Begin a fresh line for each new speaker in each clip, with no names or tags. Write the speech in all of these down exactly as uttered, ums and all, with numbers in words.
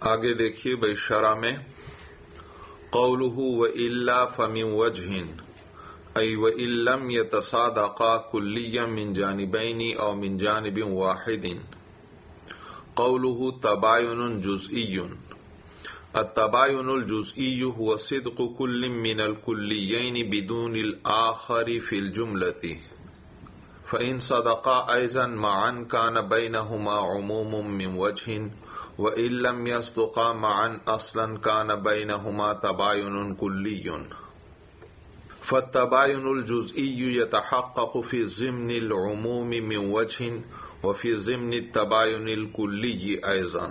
آگے دیکھیے بھائی شرح میں قولہ وَإِلَّا فَمِن وَجْهٍ ای وَإِن لَّمْ يَتَصَادَقَا كُلِّيًّا مِن جانبین او من جانب واحد قولہ تباین جزئی التباین الجزئی هو صدق كل من الكليين بدون الآخر في الجملة فإن صدقا أيضا معا كان بينهما عموم من وجه وإن لم يصدقا معا أصلا كان بينهما تباين كلي فالتباين الجزئي يتحقق في ضمن العموم من وجه وفي ضمن التباين الكلي أيضا.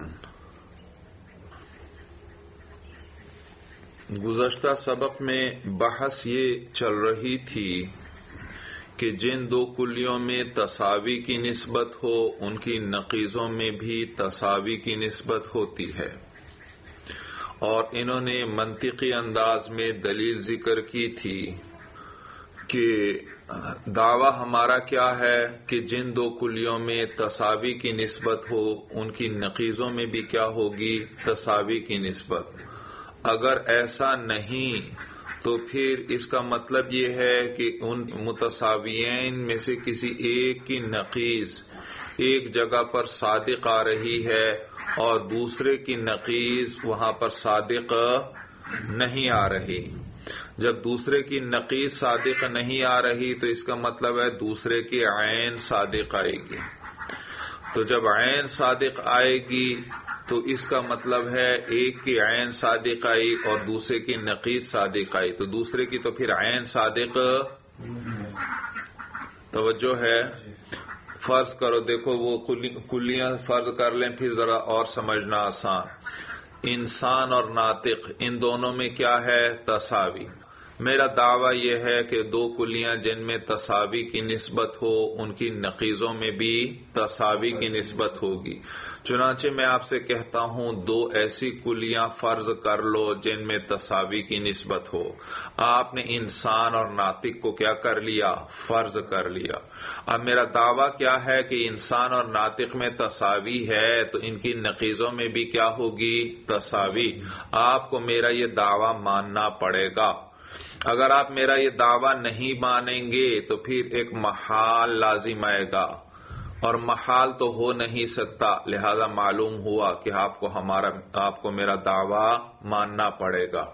گزشتہ سبق میں بحث یہ چل رہی تھی کہ جن دو کلیوں میں تساوی کی نسبت ہو ان کی نقیضوں میں بھی تساوی کی نسبت ہوتی ہے، اور انہوں نے منطقی انداز میں دلیل ذکر کی تھی کہ دعویٰ ہمارا کیا ہے کہ جن دو کلیوں میں تساوی کی نسبت ہو ان کی نقیضوں میں بھی کیا ہوگی، تساوی کی نسبت. اگر ایسا نہیں تو پھر اس کا مطلب یہ ہے کہ ان متساویین میں سے کسی ایک کی نقیض ایک جگہ پر صادق آ رہی ہے اور دوسرے کی نقیض وہاں پر صادق نہیں آ رہی. جب دوسرے کی نقیض صادق نہیں آ رہی تو اس کا مطلب ہے دوسرے کی عین صادق آئے گی. تو جب عین صادق آئے گی تو اس کا مطلب ہے ایک کی عین صادق آئی اور دوسرے کی نقیض صادق آئی، تو دوسرے کی تو پھر عین صادق. توجہ ہے، فرض کرو، دیکھو وہ کلیاں فرض کر لیں پھر ذرا اور سمجھنا آسان. انسان اور ناطق ان دونوں میں کیا ہے، تساوی. میرا دعویٰ یہ ہے کہ دو کلیاں جن میں تساوی کی نسبت ہو ان کی نقیضوں میں بھی تساوی کی نسبت ہوگی. چنانچہ میں آپ سے کہتا ہوں دو ایسی کلیاں فرض کر لو جن میں تساوی کی نسبت ہو. آپ نے انسان اور ناطق کو کیا کر لیا، فرض کر لیا. اب میرا دعویٰ کیا ہے کہ انسان اور ناطق میں تساوی ہے تو ان کی نقیضوں میں بھی کیا ہوگی، تساوی. آپ کو میرا یہ دعویٰ ماننا پڑے گا. اگر آپ میرا یہ دعویٰ نہیں مانیں گے تو پھر ایک محال لازم آئے گا، اور محال تو ہو نہیں سکتا. لہذا معلوم ہوا کہ آپ کو ہمارا آپ کو میرا دعویٰ ماننا پڑے گا.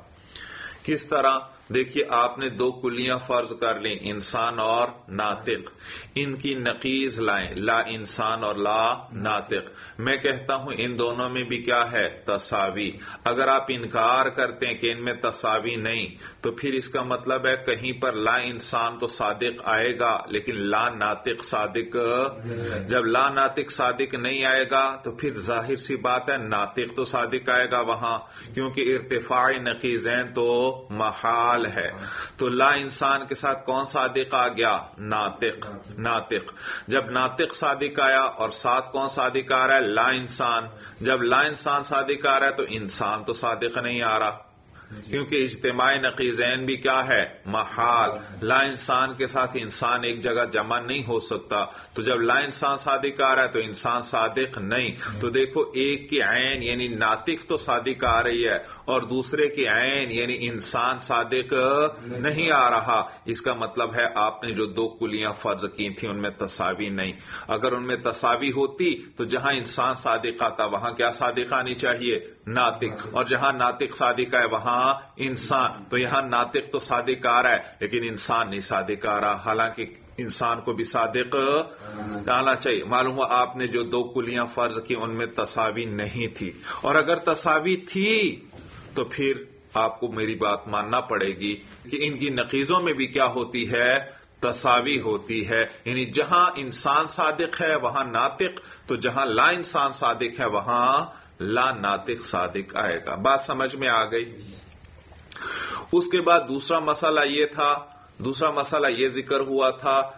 کس طرح؟ دیکھیے، آپ نے دو کلیاں فرض کر لیں، انسان اور ناطق. ان کی نقیض لائیں، لا انسان اور لا ناطق. میں کہتا ہوں ان دونوں میں بھی کیا ہے، تساوی. اگر آپ انکار کرتے ہیں کہ ان میں تساوی نہیں تو پھر اس کا مطلب ہے کہیں پر لا انسان تو صادق آئے گا لیکن لا ناطق صادق. جب لا ناطق صادق نہیں آئے گا تو پھر ظاہر سی بات ہے ناطق تو صادق آئے گا وہاں، کیونکہ ارتفاع نقیضین تو محال ہے. تو لا انسان کے ساتھ کون صادق آ گیا، ناطق. ناطق جب ناطق صادق آیا اور ساتھ کون صادق آ رہا ہے، لا انسان. جب لا انسان صادق آ رہا ہے تو انسان تو صادق نہیں آ رہا، کیونکہ اجتماع نقیضین بھی کیا ہے، محال. لا انسان کے ساتھ انسان ایک جگہ جمع نہیں ہو سکتا. تو جب لا انسان صادق آ رہا ہے تو انسان صادق نہیں. تو دیکھو ایک کی عین یعنی ناطق تو صادق آ رہی ہے اور دوسرے کی عین یعنی انسان صادق نہیں آ رہا. اس کا مطلب ہے آپ نے جو دو کلیاں فرض کی تھیں ان میں تساوی نہیں. اگر ان میں تساوی ہوتی تو جہاں انسان صادق آتا وہاں کیا صادق آنی چاہیے، ناطق. اور جہاں ناطق صادق ہے وہاں انسان. تو یہاں ناطق تو صادق آ رہا ہے لیکن انسان نہیں صادق آ رہا، حالانکہ انسان کو بھی صادق آنا چاہیے. معلوم ہوا آپ نے جو دو کلیاں فرض کی ان میں تساوی نہیں تھی، اور اگر تساوی تھی تو پھر آپ کو میری بات ماننا پڑے گی کہ ان کی نقیضوں میں بھی کیا ہوتی ہے، تساوی ہوتی ہے. یعنی جہاں انسان صادق ہے وہاں ناطق، تو جہاں لا انسان صادق ہے وہاں لا ناطق صادق آئے گا. بات سمجھ میں آ گئی؟ اس کے بعد دوسرا مسئلہ یہ تھا دوسرا مسئلہ یہ ذکر ہوا تھا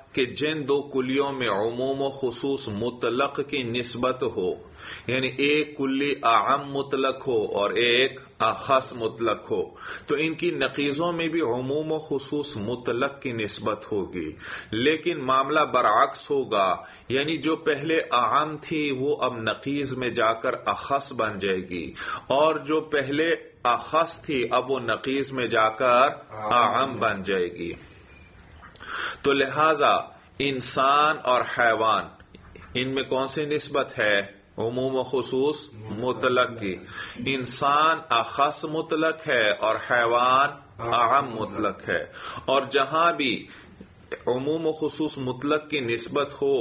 کہ جن دو کلیوں میں عموم و خصوص مطلق کی نسبت ہو، یعنی ایک کلی اعم مطلق ہو اور ایک اخص مطلق ہو، تو ان کی نقیضوں میں بھی عموم و خصوص مطلق کی نسبت ہوگی. لیکن معاملہ برعکس ہوگا، یعنی جو پہلے اعم تھی وہ اب نقیض میں جا کر اخص بن جائے گی، اور جو پہلے اخص تھی اب وہ نقیض میں جا کر اعم بن جائے گی. تو لہذا انسان اور حیوان، ان میں کون سی نسبت ہے؟ عموم و خصوص مطلق کی. انسان اخص مطلق ہے اور حیوان اعم مطلق ہے. اور جہاں بھی عموم و خصوص مطلق کی نسبت ہو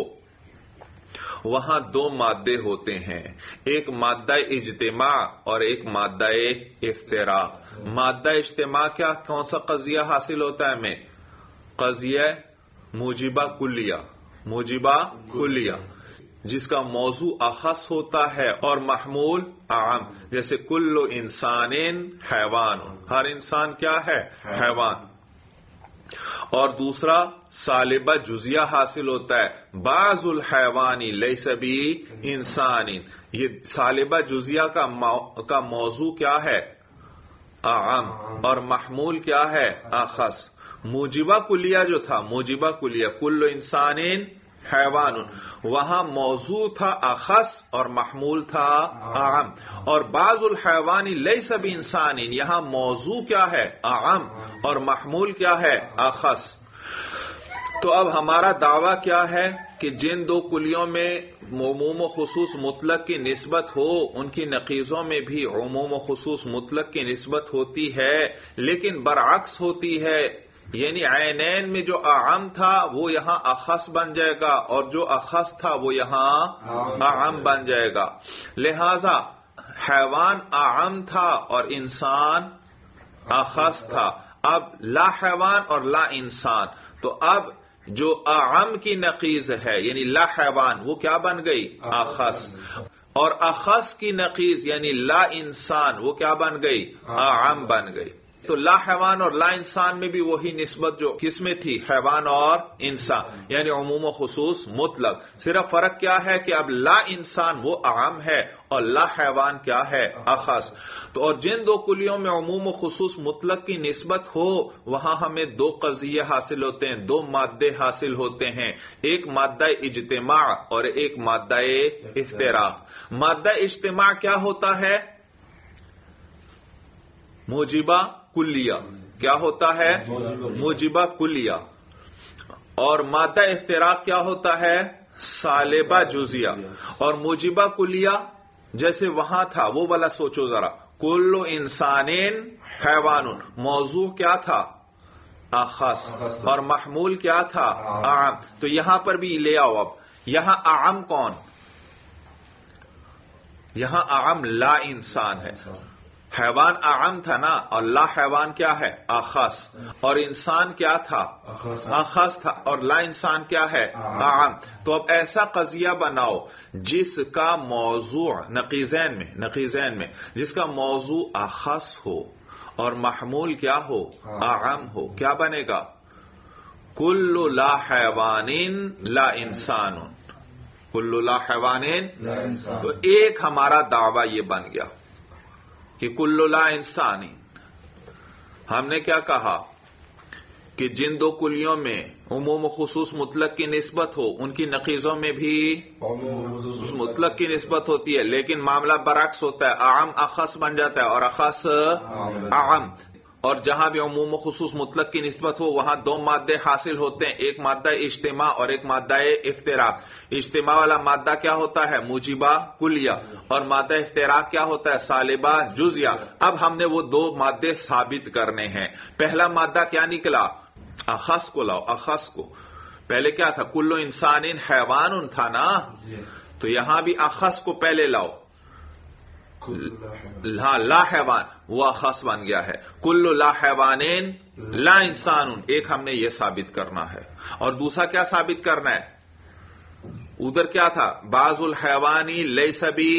وہاں دو مادے ہوتے ہیں، ایک مادہ اجتماع اور ایک مادہ افتراق. مادہ اجتماع کیا کون سا قضیہ حاصل ہوتا ہے ہمیں؟ قضیہ موجبہ کلیہ، موجبہ کلیہ، جس کا موضوع اخص ہوتا ہے اور محمول عام. جیسے کل انسان حیوان، ہر انسان کیا ہے؟ حیوان. اور دوسرا سالبہ جزیہ حاصل ہوتا ہے، بعض الحیوانی لیس بی انسان. یہ سالبہ جزیہ کا کا موضوع کیا ہے؟ عام، اور محمول کیا ہے؟ اخص. موجبہ کلیہ جو تھا، موجبہ کلیہ کل انسان حیوان، وہاں موضوع تھا اخص اور محمول تھا عام. اور بعض الحیوان لیس بانسان، یہاں موضوع کیا ہے؟ عام، اور محمول کیا ہے؟ اخص. تو اب ہمارا دعویٰ کیا ہے کہ جن دو کلیوں میں عموم و خصوص مطلق کی نسبت ہو ان کی نقیضوں میں بھی عموم و خصوص مطلق کی نسبت ہوتی ہے، لیکن برعکس ہوتی ہے. یعنی عینین میں جو اعم تھا وہ یہاں اخص بن جائے گا، اور جو اخص تھا وہ یہاں اعم بن جائے گا. لہذا حیوان اعم تھا اور انسان اخص تھا. اب لا حیوان اور لا انسان، تو اب جو اعم کی نقیض ہے یعنی لا حیوان وہ کیا بن گئی؟ اخص. اور اخص کی نقیض یعنی لا انسان وہ کیا بن گئی؟ اعم بن گئی. تو لا حیوان اور لا انسان میں بھی وہی نسبت جو کس میں تھی؟ حیوان اور انسان، یعنی عموم و خصوص مطلق. صرف فرق کیا ہے کہ اب لا انسان وہ عام ہے اور لا حیوان کیا ہے؟ اخص. تو اور جن دو کلیوں میں عموم و خصوص مطلق کی نسبت ہو وہاں ہمیں دو قضیے حاصل ہوتے ہیں، دو مادے حاصل ہوتے ہیں، ایک مادہ اجتماع اور ایک مادہ افتراق. مادہ اجتماع کیا ہوتا ہے؟ موجبہ کلیہ. کیا ہوتا ہے؟ موجبہ کلیہ. اور مادہ افتراق کیا ہوتا ہے؟ سالبہ جزیہ. اور موجبہ کلیہ جیسے وہاں تھا وہ والا سوچو ذرا، کل انسان حیوان، موضوع کیا تھا؟ اخص، اور محمول کیا تھا؟ عام. تو یہاں پر بھی لے آؤ. اب یہاں عام کون؟ یہاں عام لا انسان ہے. حیوان اعم تھا نا، اور لا حیوان کیا ہے؟ اخص. اور انسان کیا تھا؟ اخص تھا. اور لا انسان کیا ہے؟ اعم. تو اب ایسا قضیہ بناؤ جس کا موضوع نقیضین میں نقیضین میں جس کا موضوع اخص ہو اور محمول کیا ہو؟ اعم ہو. کیا بنے گا؟ کل لا حیوان لا انسان، کل لا حیوان لا انسان. تو ایک ہمارا دعویٰ یہ بن گیا کہ کل لا انسانی. ہم نے کیا کہا کہ جن دو کلیوں میں عموم و خصوص مطلق کی نسبت ہو ان کی نقیضوں میں بھی مطلق کی نسبت ہوتی ہے، لیکن معاملہ برعکس ہوتا ہے، عام اخص بن جاتا ہے اور اخص عام. اور جہاں بھی عموم و خصوص مطلق کی نسبت ہو وہاں دو مادے حاصل ہوتے ہیں، ایک مادہ اجتماع اور ایک مادہ افتراق. اجتماع والا مادہ کیا ہوتا ہے؟ موجبہ کلیہ. اور مادہ افتراق کیا ہوتا ہے؟ سالبہ جزیہ. اب ہم نے وہ دو مادے ثابت کرنے ہیں. پہلا مادہ کیا نکلا؟ اخص کو لاؤ. اخص کو پہلے کیا تھا؟ کل انسان حیوان تھا نا، تو یہاں بھی اخص کو پہلے لاؤ. لا لا حیوان وہ اخص بن گیا ہے. کل لا حیوان لا انسان، ایک ہم نے یہ ثابت کرنا ہے. اور دوسرا کیا ثابت کرنا ہے؟ ادھر کیا تھا؟ بعض الحیوانی لیس بی،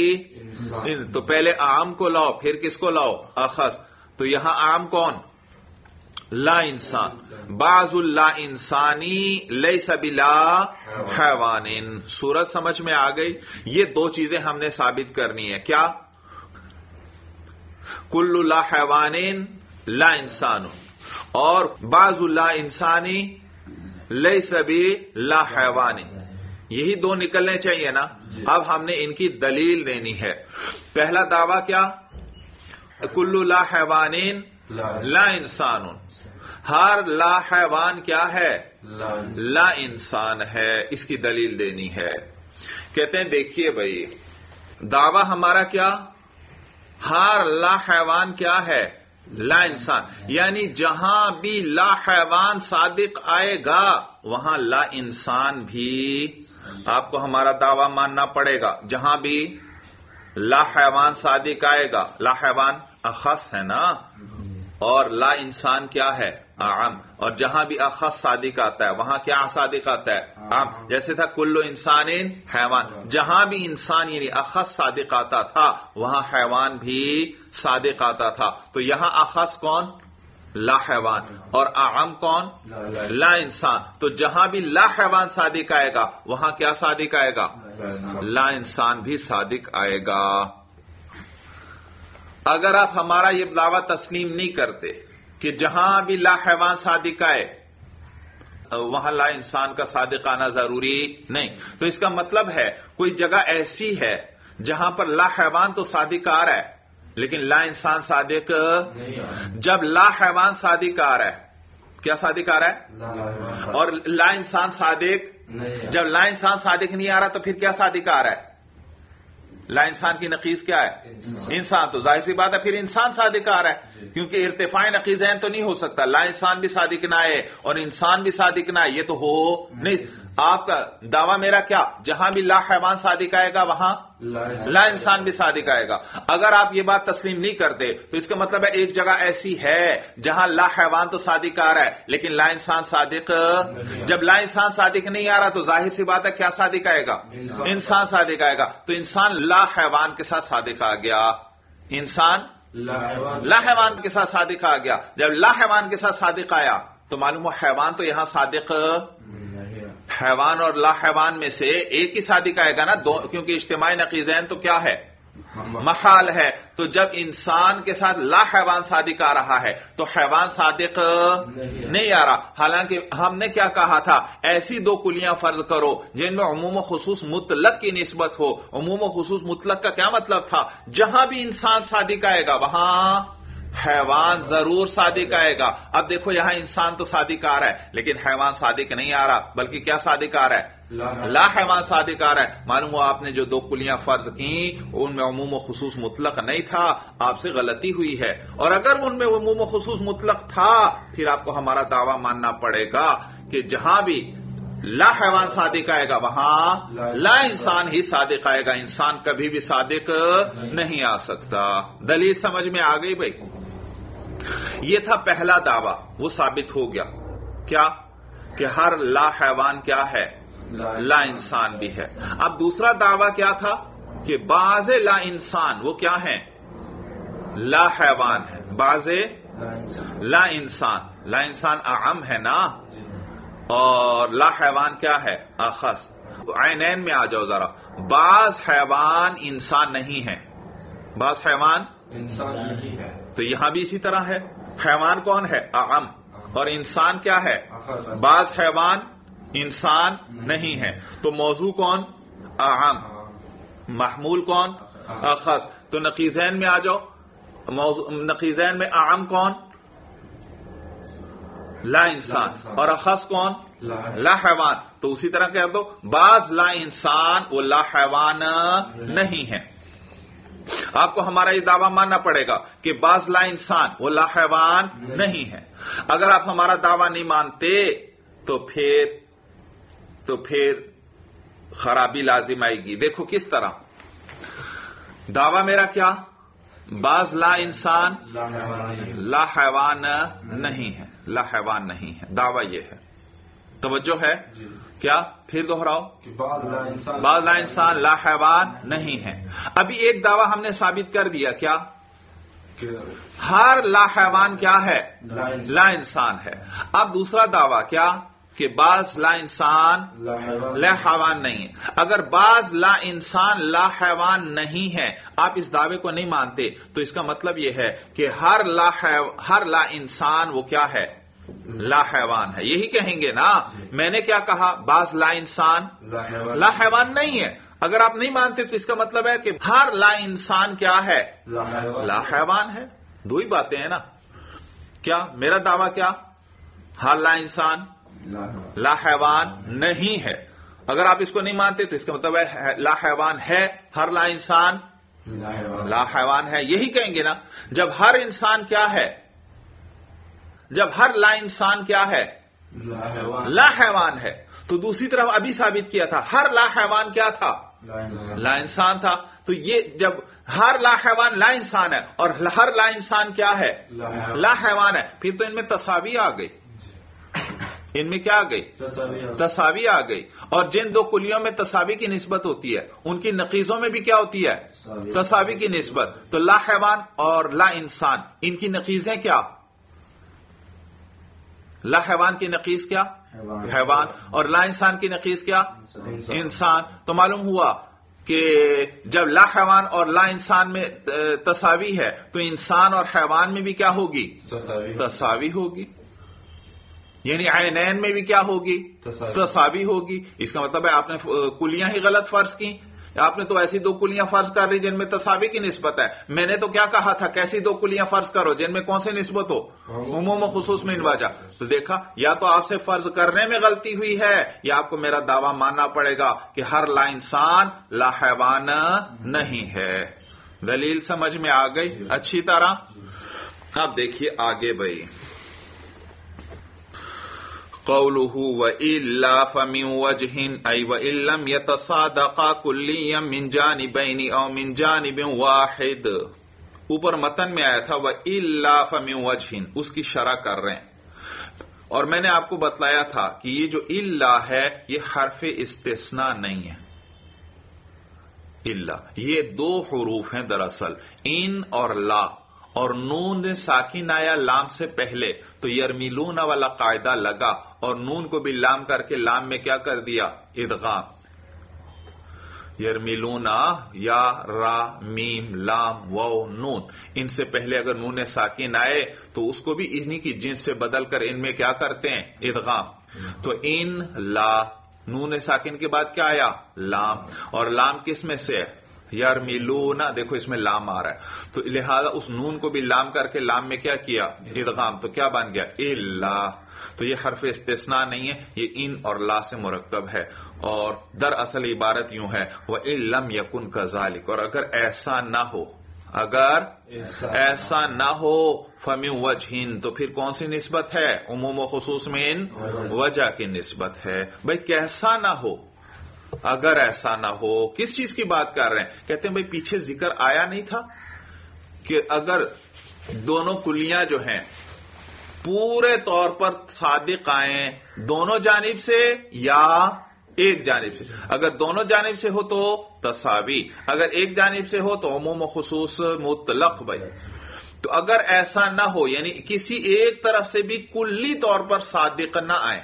تو پہلے عام کو لاؤ پھر کس کو لاؤ؟ اخص. تو یہاں عام کون؟ لا انسان، بعض اللا انسانی لیس بلا حیوان. صورت سمجھ میں آ گئی؟ یہ دو چیزیں ہم نے ثابت کرنی ہے. کیا؟ کل لا حیوان لا انسان، اور بعض اللا انسانی لیس بلا حیوان. یہی دو نکلنے چاہیے نا. اب ہم نے ان کی دلیل دینی ہے. پہلا دعویٰ کیا؟ کل لا حیوان لا انسان، ہر لا حیوان کیا ہے؟ لا انسان ہے. اس کی دلیل دینی ہے. کہتے ہیں دیکھیے بھائی، دعویٰ ہمارا کیا؟ ہر لا حیوان کیا ہے؟ لا انسان. یعنی جہاں بھی لا حیوان صادق آئے گا وہاں لا انسان بھی آپ کو ہمارا دعویٰ ماننا پڑے گا. جہاں بھی لا حیوان صادق آئے گا، لا حیوان اخص ہے نا، اور لا انسان کیا ہے؟ عام. اور جہاں بھی اخص صادق آتا ہے وہاں کیا صادق آتا ہے؟ عام. جیسے تھا کلو انسان حیوان، جہاں بھی انسان یعنی اخص صادق آتا تھا وہاں حیوان بھی صادق آتا تھا. تو یہاں اخص کون؟ لا حیوان. اور اعم کون؟ لا انسان. تو جہاں بھی لا حیوان صادق آئے گا وہاں کیا صادق آئے گا؟ لا انسان بھی صادق آئے گا. اگر آپ ہمارا یہ دعویٰ تسلیم نہیں کرتے کہ جہاں بھی لا حیوان صادق آئے وہاں لا انسان کا صادق آنا ضروری نہیں، تو اس کا مطلب ہے کوئی جگہ ایسی ہے جہاں پر لا حیوان تو صادق آ رہا ہے لیکن لا انسان صادق. جب لا حیوان صادق آ رہا ہے کیا صادق آ رہا ہے؟ اور لا انسان صادق. جب لا انسان صادق نہیں آ رہا تو پھر کیا صادق آ رہا ہے؟ لا انسان کی نقیض کیا ہے؟ انسان. تو ظاہر سی بات ہے پھر انسان صادق آ رہا ہے، کیونکہ ارتفاع نقیضین تو نہیں ہو سکتا. لا انسان بھی صادق نہ آئے اور انسان بھی صادق نہ آئے، یہ تو ہو نہیں. آپ کا دعویٰ میرا کیا؟ جہاں بھی لا حیوان صادق آئے گا وہاں لا انسان بھی صادق آئے گا. اگر آپ یہ بات تسلیم نہیں کرتے تو اس کا مطلب ہے ایک جگہ ایسی ہے جہاں لا حیوان تو صادق آ رہا ہے لیکن لا انسان صادق. جب لا انسان صادق نہیں آ رہا تو ظاہر سی بات ہے کیا صادق آئے گا؟ انسان صادق آئے گا. تو انسان لا حیوان کے ساتھ صادق آ گیا. انسان لا حیوان کے ساتھ صادق آ گیا. جب لا حیوان کے ساتھ صادق آیا تو معلوم ہو حیوان تو یہاں صادق، حیوان اور لا حیوان میں سے ایک ہی صادق آئے گا نا، دو، کیونکہ اجتماعی نقیضین تو کیا ہے؟ محال ہے. تو جب انسان کے ساتھ لا حیوان صادق آ رہا ہے تو حیوان صادق نہیں آ رہا. حالانکہ ہم نے کیا کہا تھا؟ ایسی دو کلیاں فرض کرو جن میں عموم و خصوص مطلق کی نسبت ہو. عموم و خصوص مطلق کا کیا مطلب تھا؟ جہاں بھی انسان صادق آئے گا وہاں حیوان ضرور صادق آئے گا. اب دیکھو یہاں انسان تو صادق آ رہا ہے لیکن حیوان صادق نہیں آ رہا، بلکہ کیا صادق آ رہا ہے؟ لا حیوان صادق آ رہا ہے. معلوم ہوا آپ نے جو دو کلیاں فرض کی ان میں عموم و خصوص مطلق نہیں تھا، آپ سے غلطی ہوئی ہے. اور اگر ان میں عموم و خصوص مطلق تھا پھر آپ کو ہمارا دعویٰ ماننا پڑے گا کہ جہاں بھی لا حیوان صادق آئے گا وہاں لا انسان ہی صادق آئے گا. انسان کبھی بھی صادق نہیں آ سکتا. دلیل سمجھ میں آ گئی بھائی؟ یہ تھا پہلا دعویٰ، وہ ثابت ہو گیا. کیا؟ کہ ہر لا حیوان کیا ہے؟ لا انسان بھی ہے. اب دوسرا دعویٰ کیا تھا؟ کہ بعض لا انسان وہ کیا ہیں؟ لا حیوان ہے. بعض لا انسان، لا انسان اعم ہے نا، اور لا حیوان کیا ہے؟ اخص. عینین میں آ جاؤ ذرا. بعض حیوان انسان نہیں ہے، بعض حیوان
انسان نہیں ہے.
تو یہاں بھی اسی طرح ہے. حیوان کون ہے؟ اعم. اور انسان کیا ہے؟ بعض حیوان انسان نہیں ہے. تو موضوع کون؟ اعم. محمول کون؟ اخص. تو نقیضین میں آ جاؤ. نقیضین میں اعم کون؟ لا انسان. اور اخص کون؟ لا حیوان. تو اسی طرح کہہ دو بعض لا انسان وہ لا حیوان نہیں ہے. آپ کو ہمارا یہ دعویٰ ماننا پڑے گا کہ بعض لا انسان وہ لا حیوان نہیں ہے. اگر آپ ہمارا دعویٰ نہیں مانتے تو پھر تو پھر خرابی لازم آئے گی. دیکھو کس طرح دعویٰ میرا کیا؟ بعض لا انسان لا حیوان نہیں ہے، لا حیوان نہیں ہے. دعویٰ یہ ہے. توجہ ہے؟ کیا؟ پھر دوہراؤ. بعض لا انسان لا حیوان نہیں ہے. ابھی ایک دعویٰ ہم نے ثابت کر دیا. کیا؟ ہر لا حیوان کیا ہے؟ لا انسان ہے۔ اب دوسرا دعویٰ کیا کہ بعض لا انسان لا حیوان نہیں ہے۔ اگر بعض لا انسان لا حیوان نہیں ہے، آپ اس دعوے کو نہیں مانتے، تو اس کا مطلب یہ ہے کہ ہر لا ہر لا انسان وہ کیا ہے؟ لا حیوان ہے۔ یہی کہیں گے نا، میں نے کیا کہا؟ بعض لا انسان لا حیوان نہیں ہے۔ اگر آپ نہیں مانتے تو اس کا مطلب ہے کہ ہر لا انسان کیا ہے؟ لا حیوان ہے۔ دو ہی باتیں ہیں نا۔ کیا میرا دعویٰ کیا؟ ہر لا انسان لا حیوان نہیں ہے۔ اگر آپ اس کو نہیں مانتے تو اس کا مطلب ہے لا حیوان ہے، ہر لا انسان لا حیوان ہے۔ یہی کہیں گے نا، جب ہر انسان کیا ہے؟ جب ہر لا انسان کیا ہے؟ لا حیوان ہے، تو دوسری طرف ابھی ثابت کیا تھا ہر لا حیوان کیا تھا؟ لا انسان تھا۔ تو یہ جب ہر لا حیوان لا انسان ہے اور ہر لا انسان کیا ہے؟ لا حیوان ہے، پھر تو ان میں تساوی آ گئی۔ ان میں کیا آ گئی؟ تساوی آ گئی۔ اور جن دو کلیوں میں تساوی کی نسبت ہوتی ہے، ان کی نقیضوں میں بھی کیا ہوتی ہے؟ تساوی کی نسبت۔ تو لا حیوان اور لا انسان، ان کی نقیضیں کیا؟ لا حیوان کی نقیض کیا؟ حیوان۔ اور لا انسان کی نقیض کیا؟ انسان۔ تو معلوم ہوا کہ جب لا حیوان اور لا انسان میں تساوی ہے تو انسان اور حیوان میں بھی کیا ہوگی؟ تساوی ہوگی۔ یعنی عینین میں بھی کیا ہوگی؟ تساوی ہوگی۔ اس کا مطلب ہے آپ نے کلیاں ہی غلط فرض کی۔ آپ نے تو ایسی دو کلیاں فرض کر لی جن میں تساوی کی نسبت ہے۔ میں نے تو کیا کہا تھا؟ کیسی دو کلیاں فرض کرو جن میں کون سی نسبت ہو؟ عموم و خصوص میں وجہ۔ تو دیکھا، یا تو آپ سے فرض کرنے میں غلطی ہوئی ہے یا آپ کو میرا دعویٰ ماننا پڑے گا کہ ہر لا انسان لا حیوان نہیں ہے۔ دلیل سمجھ میں آ گئی اچھی طرح؟ اب دیکھیے آگے بھائی، قوله وَإِلَّا فَمِن وَجْهٍ أَيْ وَإِن لَّمْ يَتَصَادَقَا كُلِّيًّا مِّن جَانِبَيْنِ أَوْ مِن جَانِبٍ وَاحِدٍ۔ اوپر متن میں آیا تھا وَإِلَّا فَمِن وَجْهٍ، اس کی شرح کر رہے ہیں۔ اور میں نے آپ کو بتلایا تھا کہ یہ جو الا ہے یہ حرف استثناء نہیں ہے۔ الا یہ دو حروف ہیں دراصل، ان اور لا، اور نون ساکن آیا لام سے پہلے تو یرمیلون والا قاعدہ لگا، اور نون کو بھی لام کر کے لام میں کیا کر دیا؟ ادغام۔ یرمیلون یا را میم لام واو نون، ان سے پہلے اگر نون ساکن آئے تو اس کو بھی انہی کی جنس سے بدل کر ان میں کیا کرتے ہیں؟ ادغام۔ تو ان لا، نون ساکن کے بعد کیا آیا؟ لام، اور لام کس میں سے ہے؟ یرمیلون، دیکھو اس میں لام آ رہا ہے، تو لہذا اس نون کو بھی لام کر کے لام میں کیا کیا؟ ادغام۔ تو کیا بن گیا؟ الا۔ تو یہ حرف استثناء نہیں ہے، یہ ان اور لا سے مرکب ہے، اور دراصل عبارت یوں ہے وَإِن لَّمْ يَكُنْ كَذَلِكَ، اور اگر ایسا نہ ہو، اگر ایسا نہ ہو فَمِن وَجْهٍ، تو پھر کون سی نسبت ہے؟ عموم و خصوص میں وجہ کی نسبت ہے۔ بھئی کیسا نہ ہو؟ اگر ایسا نہ ہو، کس چیز کی بات کر رہے ہیں؟ کہتے ہیں بھئی پیچھے ذکر آیا نہیں تھا کہ اگر دونوں کلیاں جو ہیں پورے طور پر صادق آئیں دونوں جانب سے یا ایک جانب سے، اگر دونوں جانب سے ہو تو تساوی، اگر ایک جانب سے ہو تو عموم و خصوص مطلق۔ بھائی تو اگر ایسا نہ ہو یعنی کسی ایک طرف سے بھی کلی طور پر صادق نہ آئیں،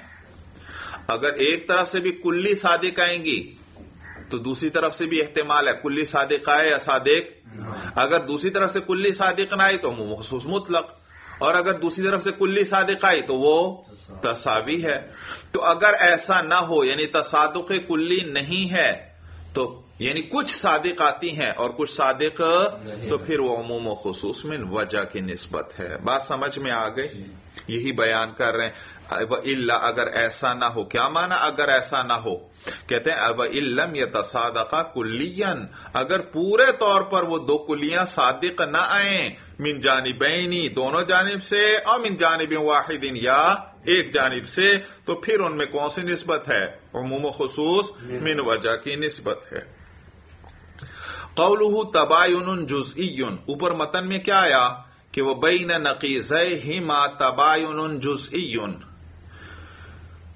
اگر ایک طرف سے بھی کلی صادق آئیں گی تو دوسری طرف سے بھی احتمال ہے کلی صادق آئے یا صادق، اگر دوسری طرف سے کلی صادق نہ آئی تو عموم و خصوص مطلق، اور اگر دوسری طرف سے کلی صادق آئی تو وہ تساوی ہے۔ تو اگر ایسا نہ ہو یعنی تصادق کلی نہیں ہے، تو یعنی کچھ صادق آتی ہیں اور کچھ صادق، تو پھر وہ عموم و خصوص میں وجہ کی نسبت ہے۔ بات سمجھ میں آ گئی؟ یہی بیان کر رہے ہیں وَإِلَّا، اگر ایسا نہ ہو۔ کیا معنی اگر ایسا نہ ہو؟ کہتے ہیں وَإِن لَّمْ يَتَصَادَقَا كُلِّيًّا، اگر پورے طور پر وہ دو کلیاں صادق نہ آئیں، من جانبینی دونوں جانب سے، اور من جانب واحد یا ایک جانب سے، تو پھر ان میں کون سی نسبت ہے؟ عموم و خصوص من وجہ کی نسبت ہے۔ قولہ تباین جزئی، اوپر متن میں کیا آیا کہ وہ بین نقیضیہما تباین جزئی،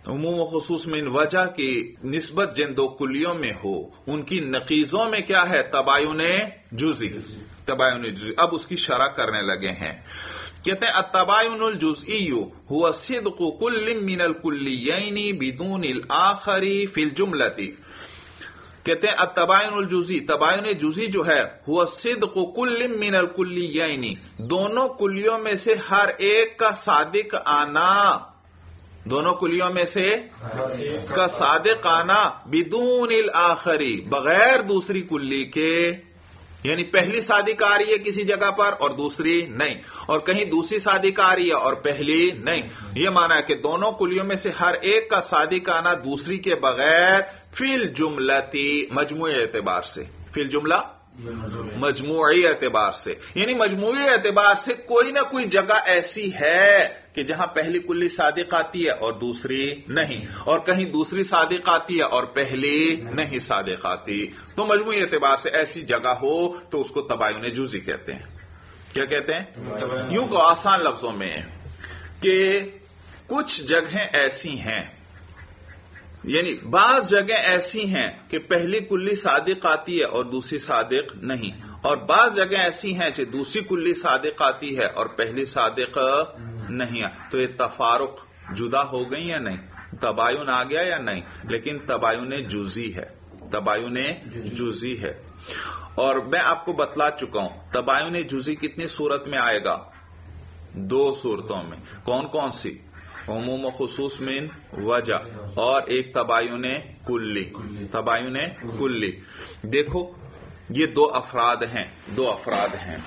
عموم و خصوص میں ان وجہ کی نسبت جن دو کلیوں میں ہو ان کی نقیضوں میں کیا ہے؟ تباین جزئی. تباین جزئی اب اس کی شرح کرنے لگے ہیں. کہتے ہیں التباین الجزئی هو صدق كل من الكليين بدون الآخر في الجملة. کہتے ہیں التباین الجزئی، تباین جزئی جو ہے هو صدق كل من الكليين، دونوں کلیوں میں سے ہر ایک کا صادق آنا، دونوں کلیوں میں سے کا صادق آنا بدون الآخری، بغیر دوسری کلی کے. یعنی پہلی صادق آ رہی ہے کسی جگہ پر اور دوسری نہیں، اور کہیں دوسری صادق آ رہی ہے اور پہلی نہیں. یہ مانا ہے کہ دونوں کلیوں میں سے ہر ایک کا صادق آنا دوسری کے بغیر فی الجملتی، مجموعی اعتبار سے. فی الجملہ مجموعی اعتبار سے، یعنی مجموعی اعتبار سے کوئی نہ کوئی جگہ ایسی ہے کہ جہاں پہلی کلی صادق آتی ہے اور دوسری نہیں، اور کہیں دوسری صادق آتی ہے اور پہلی نہیں صادق آتی. تو مجموعی اعتبار سے ایسی جگہ ہو تو اس کو تباین جزئی کہتے ہیں. کیا کہتے ہیں؟ یوں کو آسان لفظوں میں کہ کچھ جگہیں ایسی ہیں، یعنی بعض جگہیں ایسی ہیں کہ پہلی کلی صادق آتی ہے اور دوسری صادق نہیں، اور بعض جگہیں ایسی ہیں کہ دوسری کلی صادق آتی ہے اور پہلی صادق نہیں ہے. تو یہ تفارق جدا ہو گئی یا نہیں؟ تباین آ گیا یا نہیں؟ لیکن تباین جزئی ہے، تباین جزئی ہے. اور میں آپ کو بتلا چکا ہوں تباین جزئی کتنی صورت میں آئے گا؟ دو صورتوں میں. کون کون سی؟ عموم و خصوص من وجہ اور ایک تباین کلی. تباین کلی دیکھو یہ دو افراد ہیں، دو افراد ہیں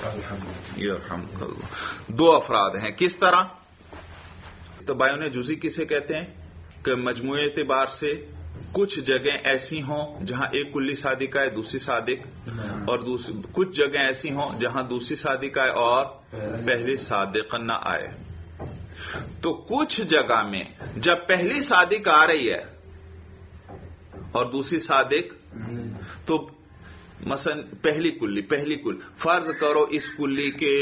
دو افراد ہیں کس طرح؟ تباین جزئی کسے کہتے ہیں؟ کہ مجموعی اعتبار سے کچھ جگہیں ایسی ہوں جہاں ایک کلی صادق آئے دوسری صادق، اور دوسری کچھ جگہیں ایسی ہوں جہاں دوسری صادق آئے اور پہلی صادق نہ آئے. تو کچھ جگہ میں جب پہلی صادق آ رہی ہے اور دوسری صادق، تو مثلا پہلی کلی پہلی کل فرض کرو اس کلی کے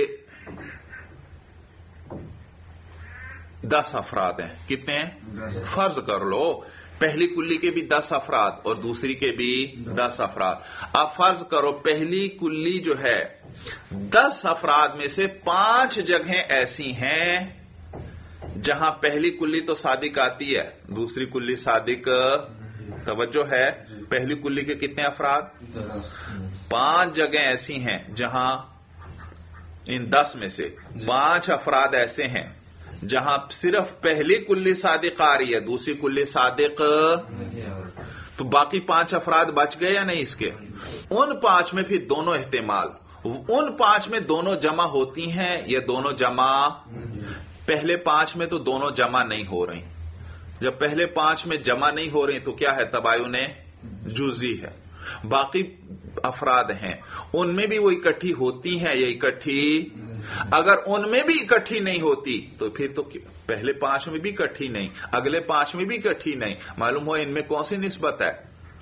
دس افراد ہیں. کتنے ہیں؟ فرض کر لو پہلی کلی کے بھی دس افراد اور دوسری کے بھی دس افراد. اب فرض کرو پہلی کلی جو ہے دس افراد میں سے پانچ جگہیں ایسی ہیں جہاں پہلی کلی تو صادق آتی ہے دوسری کلی صادق. توجہ ہے، پہلی کلی کے کتنے افراد؟ پانچ جگہیں ایسی ہیں جہاں ان دس میں سے پانچ افراد ایسے ہیں جہاں صرف پہلی کلی صادق آ رہی ہے دوسری کلی صادق. تو باقی پانچ افراد بچ گئے یا نہیں اس کے؟ ان پانچ میں پھر دونوں احتمال، ان پانچ میں دونوں جمع ہوتی ہیں یا دونوں جمع؟ پہلے پانچ میں تو دونوں جمع نہیں ہو رہی. جب پہلے پانچ میں جمع نہیں ہو رہی تو کیا ہے؟ تباین جزئی ہے. باقی افراد ہیں ان میں بھی وہ اکٹھی ہوتی ہیں یا اکٹھی؟ اگر ان میں بھی اکٹھی نہیں ہوتی تو پھر تو پہلے پانچ میں بھی اکٹھی نہیں، اگلے پانچ میں بھی اکٹھی نہیں. معلوم ہوا ان میں کون سی نسبت ہے؟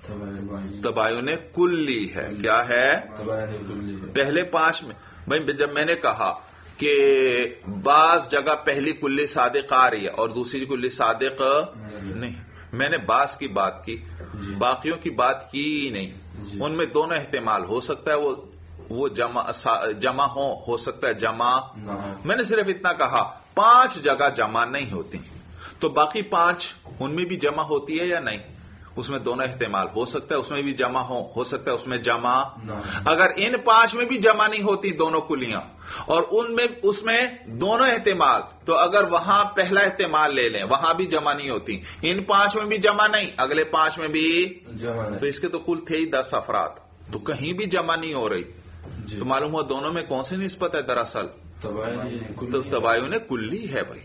تباین کلی ہے. کیا ہے؟ پہلے پانچ میں. بھائی جب میں نے کہا کہ بعض جگہ پہلی کلی صادق آ رہی ہے اور دوسری کلی صادق نہیں، میں نے بعض کی بات کی، باقیوں کی بات کی نہیں. ان میں دونوں احتمال ہو سکتا ہے وہ وہ جمع جمع ہو ہو سکتا ہے جمع. میں نے صرف اتنا کہا پانچ جگہ جمع نہیں ہوتی، تو باقی پانچ ان میں بھی جمع ہوتی ہے یا نہیں؟ اس میں دونوں احتمال ہو سکتا ہے اس میں بھی جمع ہو ہو سکتا ہے اس میں جمع. اگر ان پانچ میں بھی جمع نہیں ہوتی دونوں کلیاں اور ان میں اس میں دونوں احتمال، تو اگر وہاں پہلا احتمال لے لیں وہاں بھی جمع نہیں ہوتی، ان پانچ میں بھی جمع نہیں اگلے پانچ میں بھی جمع نہیں، تو اس کے تو کل تھے ہی دس افراد، تو کہیں بھی جمع نہیں ہو رہی. تو معلوم ہوا دونوں میں کون سی نسبت ہے؟ دراصل تو تباین کلی ہے. بھائی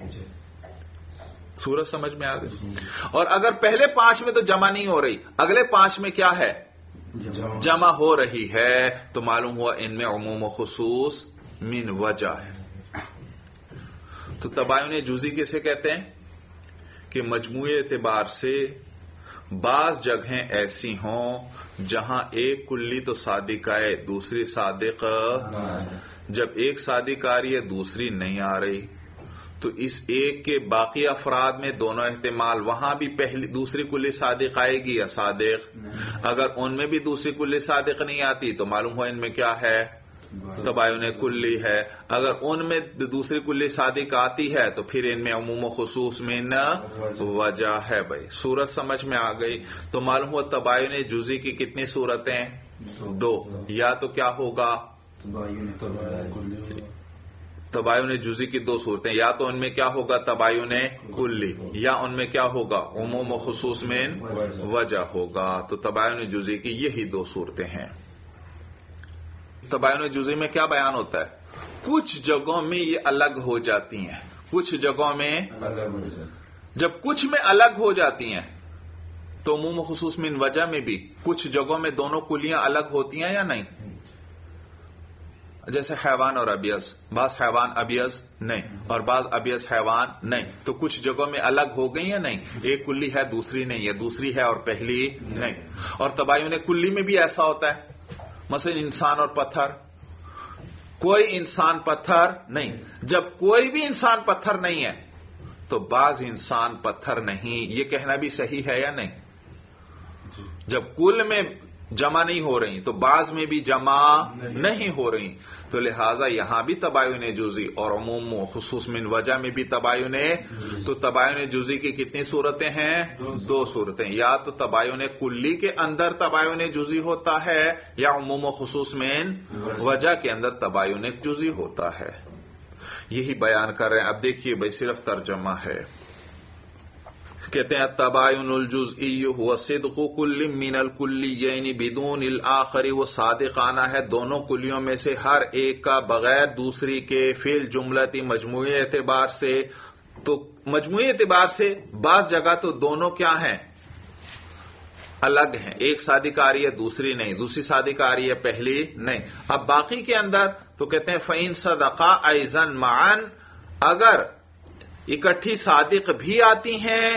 سورج سمجھ میں آ گئی. اور اگر پہلے پانچ میں تو جمع نہیں ہو رہی اگلے پانچ میں کیا ہے؟ جمع ہو رہی ہے، تو معلوم ہوا ان میں عموم و خصوص من وجہ ہے. تو تباین جزئی کسے کہتے ہیں؟ کہ مجموعی اعتبار سے بعض جگہیں ایسی ہوں جہاں ایک کلی تو صادق آئے دوسری صادق، جب ایک صادق آ رہی ہے دوسری نہیں آ رہی تو اس ایک کے باقی افراد میں دونوں احتمال، وہاں بھی پہلی دوسری کلی صادق آئے گی یا صادق؟ اگر ان میں بھی دوسری کلی صادق نہیں آتی تو معلوم ہوا ان میں کیا ہے؟ تباین کلی ہے۔ اگر ان میں دوسری کلی صادق آتی ہے تو پھر ان میں عموم و خصوص میں نہ وجہ ہے۔ بھائی صورت سمجھ میں آ گئی؟ تو معلوم ہوا تباین جزئی کی کتنی صورتیں؟ دو۔ یا تو کیا ہوگا؟ تباین جزئی کی دو صورتیں، یا تو ان میں کیا ہوگا؟ تباین کلی، یا ان میں کیا ہوگا؟ عموم و خصوص میں وجہ ہوگا۔ تو تباین جزئی کی یہی دو صورتیں ہیں۔ تباین جزئی میں کیا بیان ہوتا ہے؟ کچھ جگہوں میں یہ الگ ہو جاتی ہیں، کچھ جگہوں میں جب کچھ میں الگ ہو جاتی ہیں تو عموم و خصوص من وجہ میں بھی کچھ جگہوں میں دونوں کلیاں الگ ہوتی ہیں یا نہیں؟ جیسے حیوان اور ابیض، بعض حیوان ابیض نہیں اور بعض ابیض حیوان نہیں، تو کچھ جگہوں میں الگ ہو گئی یا نہیں؟ ایک کلی ہے دوسری نہیں ہے، دوسری ہے اور پہلی نہیں۔ اور تباین کلی میں بھی ایسا ہوتا ہے، مثلا انسان اور پتھر، کوئی انسان پتھر نہیں، جب کوئی بھی انسان پتھر نہیں ہے تو بعض انسان پتھر نہیں، یہ کہنا بھی صحیح ہے یا نہیں؟ جب کل میں جمع نہیں ہو رہی تو بعض میں بھی جمع نہیں ہو رہی، تو لہٰذا یہاں بھی تباین جزئی اور عموم و خصوص من وجہ میں بھی تباین۔ تو تباین جزئی کی کتنی صورتیں ہیں؟ دو صورتیں، یا تو تباین کلی کے اندر تباین جزئی ہوتا ہے یا عموم و خصوص من وجہ کے اندر تباین جزئی ہوتا ہے۔ یہی بیان کر رہے ہیں۔ اب دیکھیے بھائی صرف ترجمہ ہے، کہتے ہیں تباین الجزئی هو صدق کل من الکلیین بدون الآخر، وہ صادقانہ ہے دونوں کلیوں میں سے ہر ایک کا بغیر دوسری کے، فی الجملۃ مجموعی اعتبار سے۔ تو مجموعی اعتبار سے بعض جگہ تو دونوں کیا ہیں؟ الگ ہیں، ایک صادق آ رہی ہے دوسری نہیں، دوسری صادق آ رہی ہے پہلی نہیں۔ اب باقی کے اندر تو کہتے ہیں فَإِن صَدَقَا أَيْضًا مَعًا، اگر اکٹھی صادق بھی آتی ہیں،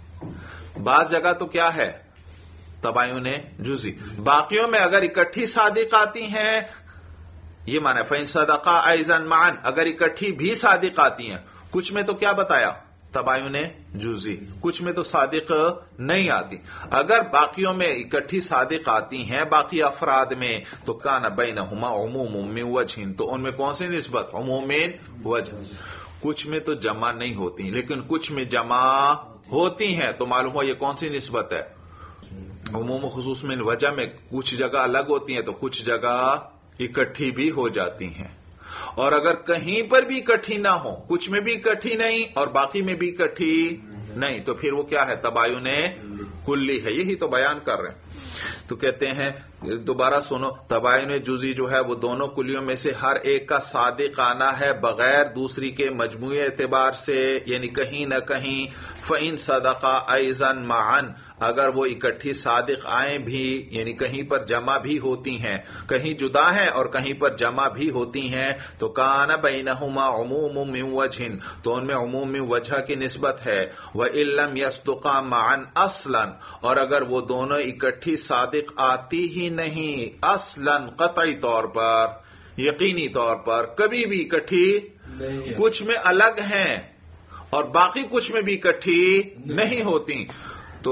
بعض جگہ تو کیا ہے؟ تباین جزئی، باقیوں میں اگر اکٹھی صادق آتی ہیں، یہ معنی فَإِن صَدَقَا أَيْضًا مَعًا، اگر اکٹھی بھی صادق آتی ہیں، کچھ میں تو کیا بتایا؟ تباین جزئی، کچھ میں تو صادق نہیں آتی۔ اگر باقیوں میں اکٹھی صادق آتی ہیں باقی افراد میں تو کان بینہما عموم من وجہ، تو ان میں کون سی نسبت؟ عموم من وجہ۔ کچھ میں تو جمع نہیں ہوتی لیکن کچھ میں جمع ہوتی ہیں، تو معلوم ہوا یہ کون سی نسبت ہے؟ عموم و خصوص من وجہ میں کچھ جگہ الگ ہوتی ہیں تو کچھ جگہ اکٹھی بھی ہو جاتی ہیں، اور اگر کہیں پر بھی اکٹھی نہ ہو، کچھ میں بھی اکٹھی نہیں اور باقی میں بھی اکٹھی نہیں، تو پھر وہ کیا ہے؟ تباین کلی ہے۔ یہی تو بیان کر رہے ہیں۔ تو کہتے ہیں دوبارہ سنو، تباین جزئی جو ہے وہ دونوں کلیوں میں سے ہر ایک کا صادق آنا ہے بغیر دوسری کے مجموعی اعتبار سے، یعنی کہیں نہ کہیں۔ فَإِن صَدَقَا أَيْضًا مَعًا، اگر وہ اکٹھی صادق آئیں بھی، یعنی کہیں پر جمع بھی ہوتی ہیں، کہیں جدا ہیں اور کہیں پر جمع بھی ہوتی ہیں، تو کان بینہما عموم من وجہ، تو ان میں عموم من وجہ کی نسبت ہے۔ وَإِن لَّمْ يَصْدُقَا مَعًا أَصْلًا، اور اگر وہ دونوں اکٹھی صادق آتی ہی نہیں اصلاً، قطعی طور پر، یقینی طور پر کبھی بھی اکٹھی، کچھ میں الگ ہیں اور باقی کچھ میں بھی اکٹھی نہیں ہوتی، تو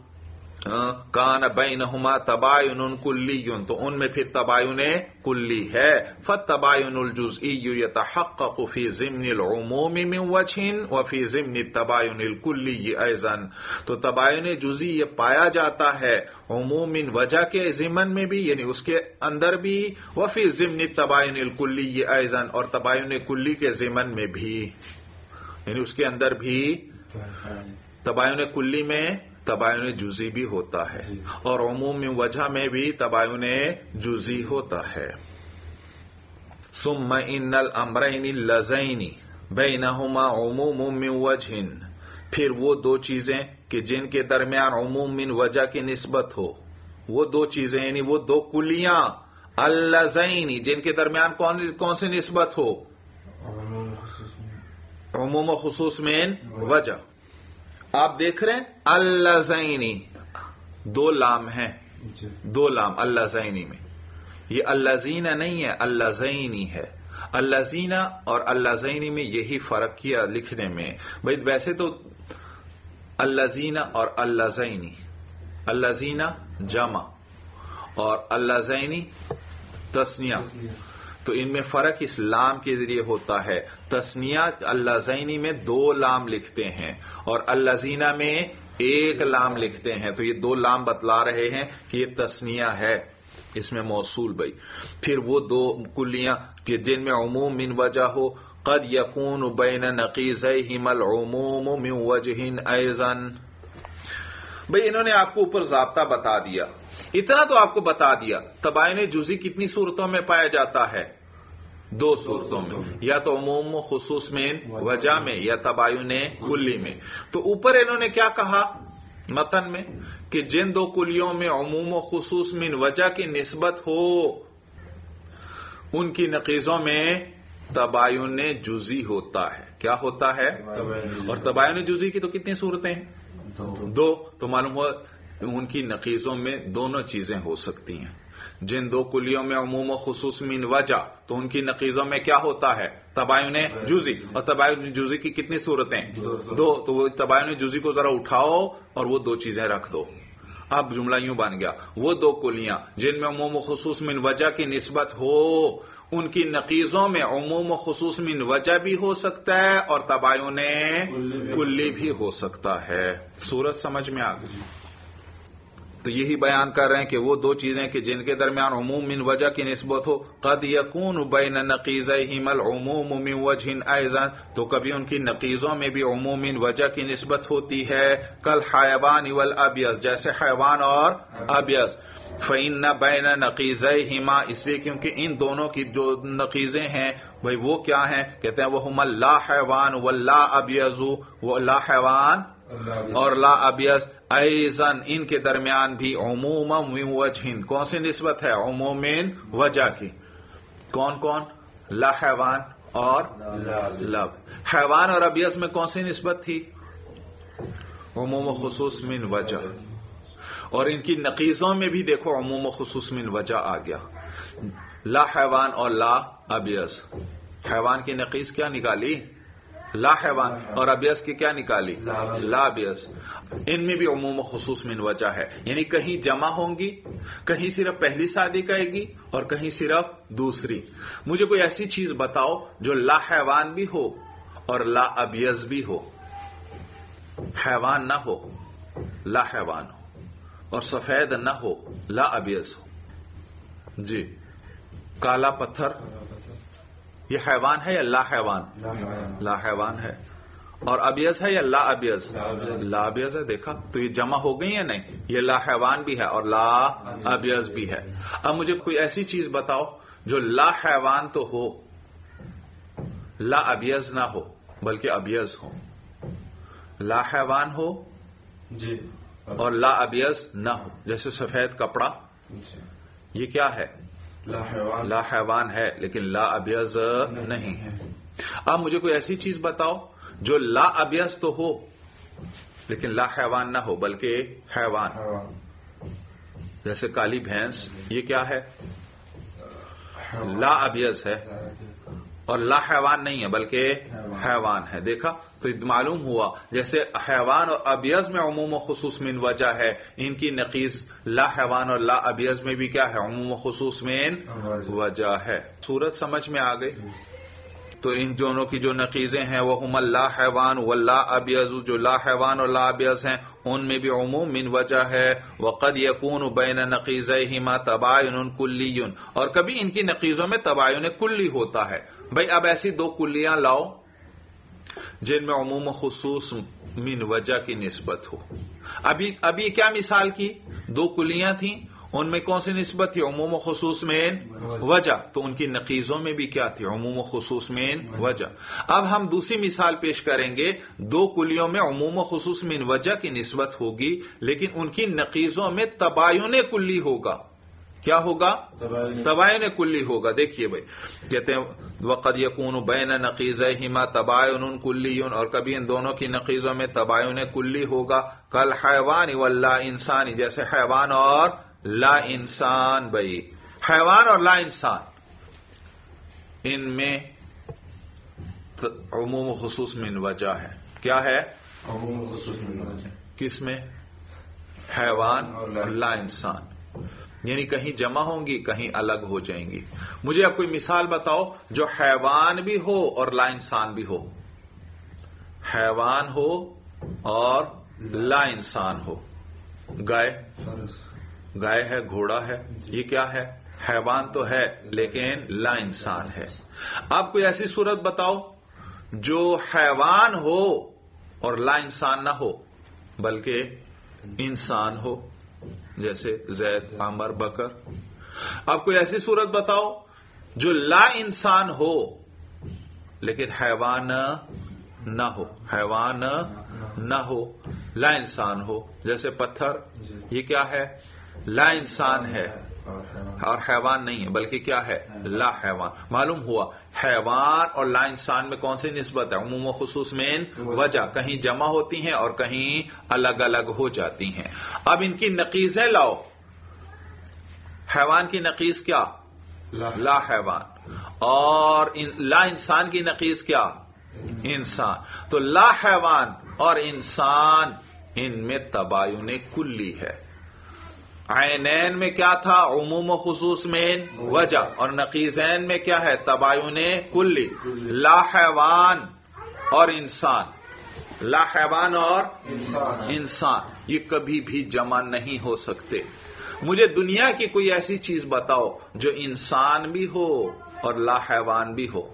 کان بینہما تباین کلی، تو ان میں پھر تباین کلی ہے۔ فالتباین الجزئی یتحقق فی ضمن العموم من وجہ وفی ضمن التباین الکلی ایضا، تو تباین جزئی یہ پایا جاتا ہے عموم من وجہ کے ضمن میں بھی، یعنی اس کے اندر بھی، وفی ضمن التباین الکلی ایضا، اور تباین کلی کے ضمن میں بھی، یعنی اس کے اندر بھی تباین کلی میں تباین جزئی بھی ہوتا ہے اور عموم من وجہ میں بھی تباین جزئی ہوتا ہے۔ ثم ان الامرین اللذین بینہما عموم من وجہ، پھر وہ دو چیزیں کہ جن کے درمیان عموم من وجہ کی نسبت ہو، وہ دو چیزیں یعنی وہ دو کلیاں، اللذین جن کے درمیان کون کون سی نسبت ہو؟ عموم و خصوص من وجہ۔ آپ دیکھ رہے ہیں اللذینی، دو لام ہیں، دو لام اللذینی میں، یہ اللذین نہیں ہے، اللذینی ہے۔ الذین اور اللذین میں یہی فرق کیا لکھنے میں. بھائی ویسے تو الذین اور اللذین، الذین جمع اور اللذین تثنیہ، تو ان میں فرق اس لام کے ذریعے ہوتا ہے. تثنیہ اللذین میں دو لام لکھتے ہیں اور اللذین میں ایک لام لکھتے ہیں، تو یہ دو لام بتلا رہے ہیں کہ یہ تثنیہ ہے اس میں موصول. بھائی پھر وہ دو کلیاں جن میں عموم من وجہ ہو، قد یکون بین نقیضیہما العموم من وجہ ایضا. بھئی انہوں نے آپ کو اوپر ضابطہ بتا دیا، اتنا تو آپ کو بتا دیا تباین جزئی کتنی صورتوں میں پایا جاتا ہے؟ دو صورتوں میں، یا تو عموم و خصوص میں وجہ میں یا تباین کلی میں. تو اوپر انہوں نے کیا کہا متن میں کہ جن دو کلیوں میں عموم و خصوص من وجہ کی نسبت ہو ان کی نقیضوں میں تباین جزئی ہوتا ہے. کیا ہوتا ہے؟ اور تباین جزئی کی تو کتنی صورتیں ہیں؟ دو. تو معلوم ہوا ان کی نقیضوں میں دونوں چیزیں ہو سکتی ہیں. جن دو کلیوں میں عموم و خصوص من وجہ، تو ان کی نقیضوں میں کیا ہوتا ہے؟ تباین جزئی. اور تباین جزئی کی کتنی صورتیں؟ دو. تو وہ تباین جزئی کو ذرا اٹھاؤ اور وہ دو چیزیں رکھ دو. اب جملہ یوں بن گیا، وہ دو کلیاں جن میں عموم و خصوص من وجہ کی نسبت ہو ان کی نقیضوں میں عموم و خصوص من وجہ بھی ہو سکتا ہے اور تباین کلی بھی ہو سکتا ہے. صورت سمجھ میں آ گئی؟ تو یہی بیان کر رہے ہیں کہ وہ دو چیزیں کہ جن کے درمیان عموم من وجہ کی نسبت ہو، قد یکون بین نقیضیہما العموم من وجہ ایضا، تو کبھی ان کی نقیضوں میں بھی عموم من وجہ کی نسبت ہوتی ہے. کل حیوان والابیض، جیسے حیوان اور ابیض. فإن بین نقیضیہما، اس لیے کیونکہ ان دونوں کی جو نقیضیں ہیں بھئی وہ کیا ہیں؟ کہتے ہیں وہما لا حیوان ولا ابیض، وہ لا حیوان اور لا ابیض. ایضاً ان کے درمیان بھی عموما من وجہ، کون سی نسبت ہے؟ عموم من وجہ کی. کون کون؟ لا حیوان اور لب. حیوان اور ابیض میں کون سی نسبت تھی؟ عموم و خصوص من وجہ. اور ان کی نقیضوں میں بھی دیکھو عموم و خصوص من وجہ آ گیا. لا حیوان اور لا ابیض. حیوان کی نقیض کیا نکالی؟ لا حیوان. اور ابیض کی کیا نکالی؟ لا ابیض. ان میں بھی عموم و خصوص من وجہ ہے، یعنی کہیں جمع ہوں گی، کہیں صرف پہلی شادی کہے گی اور کہیں صرف دوسری. مجھے کوئی ایسی چیز بتاؤ جو لا حیوان بھی ہو اور لا ابیض بھی ہو. حیوان نہ ہو، لا حیوان ہو، اور سفید نہ ہو، لا ابیض ہو. جی کالا پتھر یہ حیوان ہے یا لا حیوان؟ لا حیوان ہے. اور ابیض ہے یا لا ابیض؟ لا ابیض ہے. دیکھا تو یہ جمع ہو گئی ہے نہیں؟ یہ لا حیوان بھی ہے اور لا ابیض بھی ہے. اب مجھے کوئی ایسی چیز بتاؤ جو لا حیوان تو ہو، لا ابیض نہ ہو بلکہ ابیض ہو. لا حیوان ہو
جی
اور لا ابیض نہ ہو. جیسے سفید کپڑا، یہ کیا ہے؟
لا حیوان.
لا حیوان ہے لیکن لا ابیض نہیں ہے. اب مجھے کوئی ایسی چیز بتاؤ جو لا ابیض تو ہو لیکن لا حیوان نہ ہو بلکہ حیوان. جیسے کالی بھینس، یہ کیا ہے؟ لا ابیض ہے اور لا حیوان نہیں ہے بلکہ حیوان ہے. دیکھا تو معلوم ہوا جیسے حیوان اور ابیض میں عموم و خصوص من وجہ ہے، ان کی نقیض لا حیوان اور لا ابیض میں بھی کیا ہے؟ عموم و خصوص من وجہ ہے. صورت سمجھ میں آ گئی؟ تو ان دونوں کی جو نقیضیں ہیں وہ ہم لا حیوان واللا ابیض، جو لا حیوان اور لا ابیض ہیں ان میں بھی عموم من وجہ ہے. وقد یکون بین نقیضیہما تباین کلی، اور کبھی ان کی نقیضوں میں تباین کلی ہوتا ہے. بھئی اب ایسی دو کلیاں لاؤ جن میں عموم و خصوص من وجہ کی نسبت ہو. ابھی ابھی کیا مثال کی؟ دو کلیاں تھیں، ان میں کون سی نسبت تھی؟ عموم و خصوص من وجہ. تو ان کی نقیضوں میں بھی کیا تھی؟ عموم و خصوص من وجہ. اب ہم دوسری مثال پیش کریں گے. دو کلیوں میں عموم و خصوص من وجہ کی نسبت ہوگی لیکن ان کی نقیضوں میں تباین کلی ہوگا. کیا ہوگا؟ تباین کلی ہوگا. دیکھیے بھائی کہتے ہیں وقد یکون بین نقیضیہما تباین کلی، اور کبھی ان دونوں کی نقیضوں میں تباین کلی ہوگا. کل حیوان واللا انسانی، جیسے حیوان اور لا انسان. بھائی حیوان اور لا انسان ان میں عموم و خصوص من وجہ ہے. کیا ہے؟
عموم و خصوص من وجہ.
کس میں؟ حیوان اور لا انسان. یعنی کہیں جمع ہوں گی، کہیں الگ ہو جائیں گی. مجھے اب کوئی مثال بتاؤ جو حیوان بھی ہو اور لا انسان بھی ہو. حیوان ہو اور لا انسان ہو. گائے گائے ہے، گھوڑا ہے، یہ کیا ہے؟ حیوان تو ہے لیکن لا انسان ہے. اب کوئی ایسی صورت بتاؤ جو حیوان ہو اور لا انسان نہ ہو بلکہ انسان ہو، جیسے زید، عمر، بکر. اب کوئی ایسی صورت بتاؤ جو لا انسان ہو لیکن حیوان نہ ہو، حیوان نہ ہو، لا انسان ہو، جیسے پتھر. یہ کیا ہے؟ لا انسان ہے اور حیوان نہیں ہے بلکہ کیا ہے؟ لا حیوان. معلوم ہوا حیوان اور لا انسان میں کون سی نسبت ہے؟ عموم و خصوص میں وجہ. کہیں جمع ہوتی ہیں اور کہیں الگ الگ ہو جاتی ہیں. اب ان کی نقیضیں لاؤ. حیوان کی نقیض کیا؟ لا حیوان. اور لا انسان کی نقیض کیا؟ انسان. تو لا حیوان اور انسان ان میں تباین کلی ہے. عینین میں کیا تھا؟ عموم و خصوص میں وجہ. اور نقیضین میں کیا ہے؟ تباین کلی. لا حیوان اور انسان، لا حیوان اور انسان یہ کبھی بھی جمع نہیں ہو سکتے. مجھے دنیا کی کوئی ایسی چیز بتاؤ جو انسان بھی ہو اور لا حیوان بھی ہو.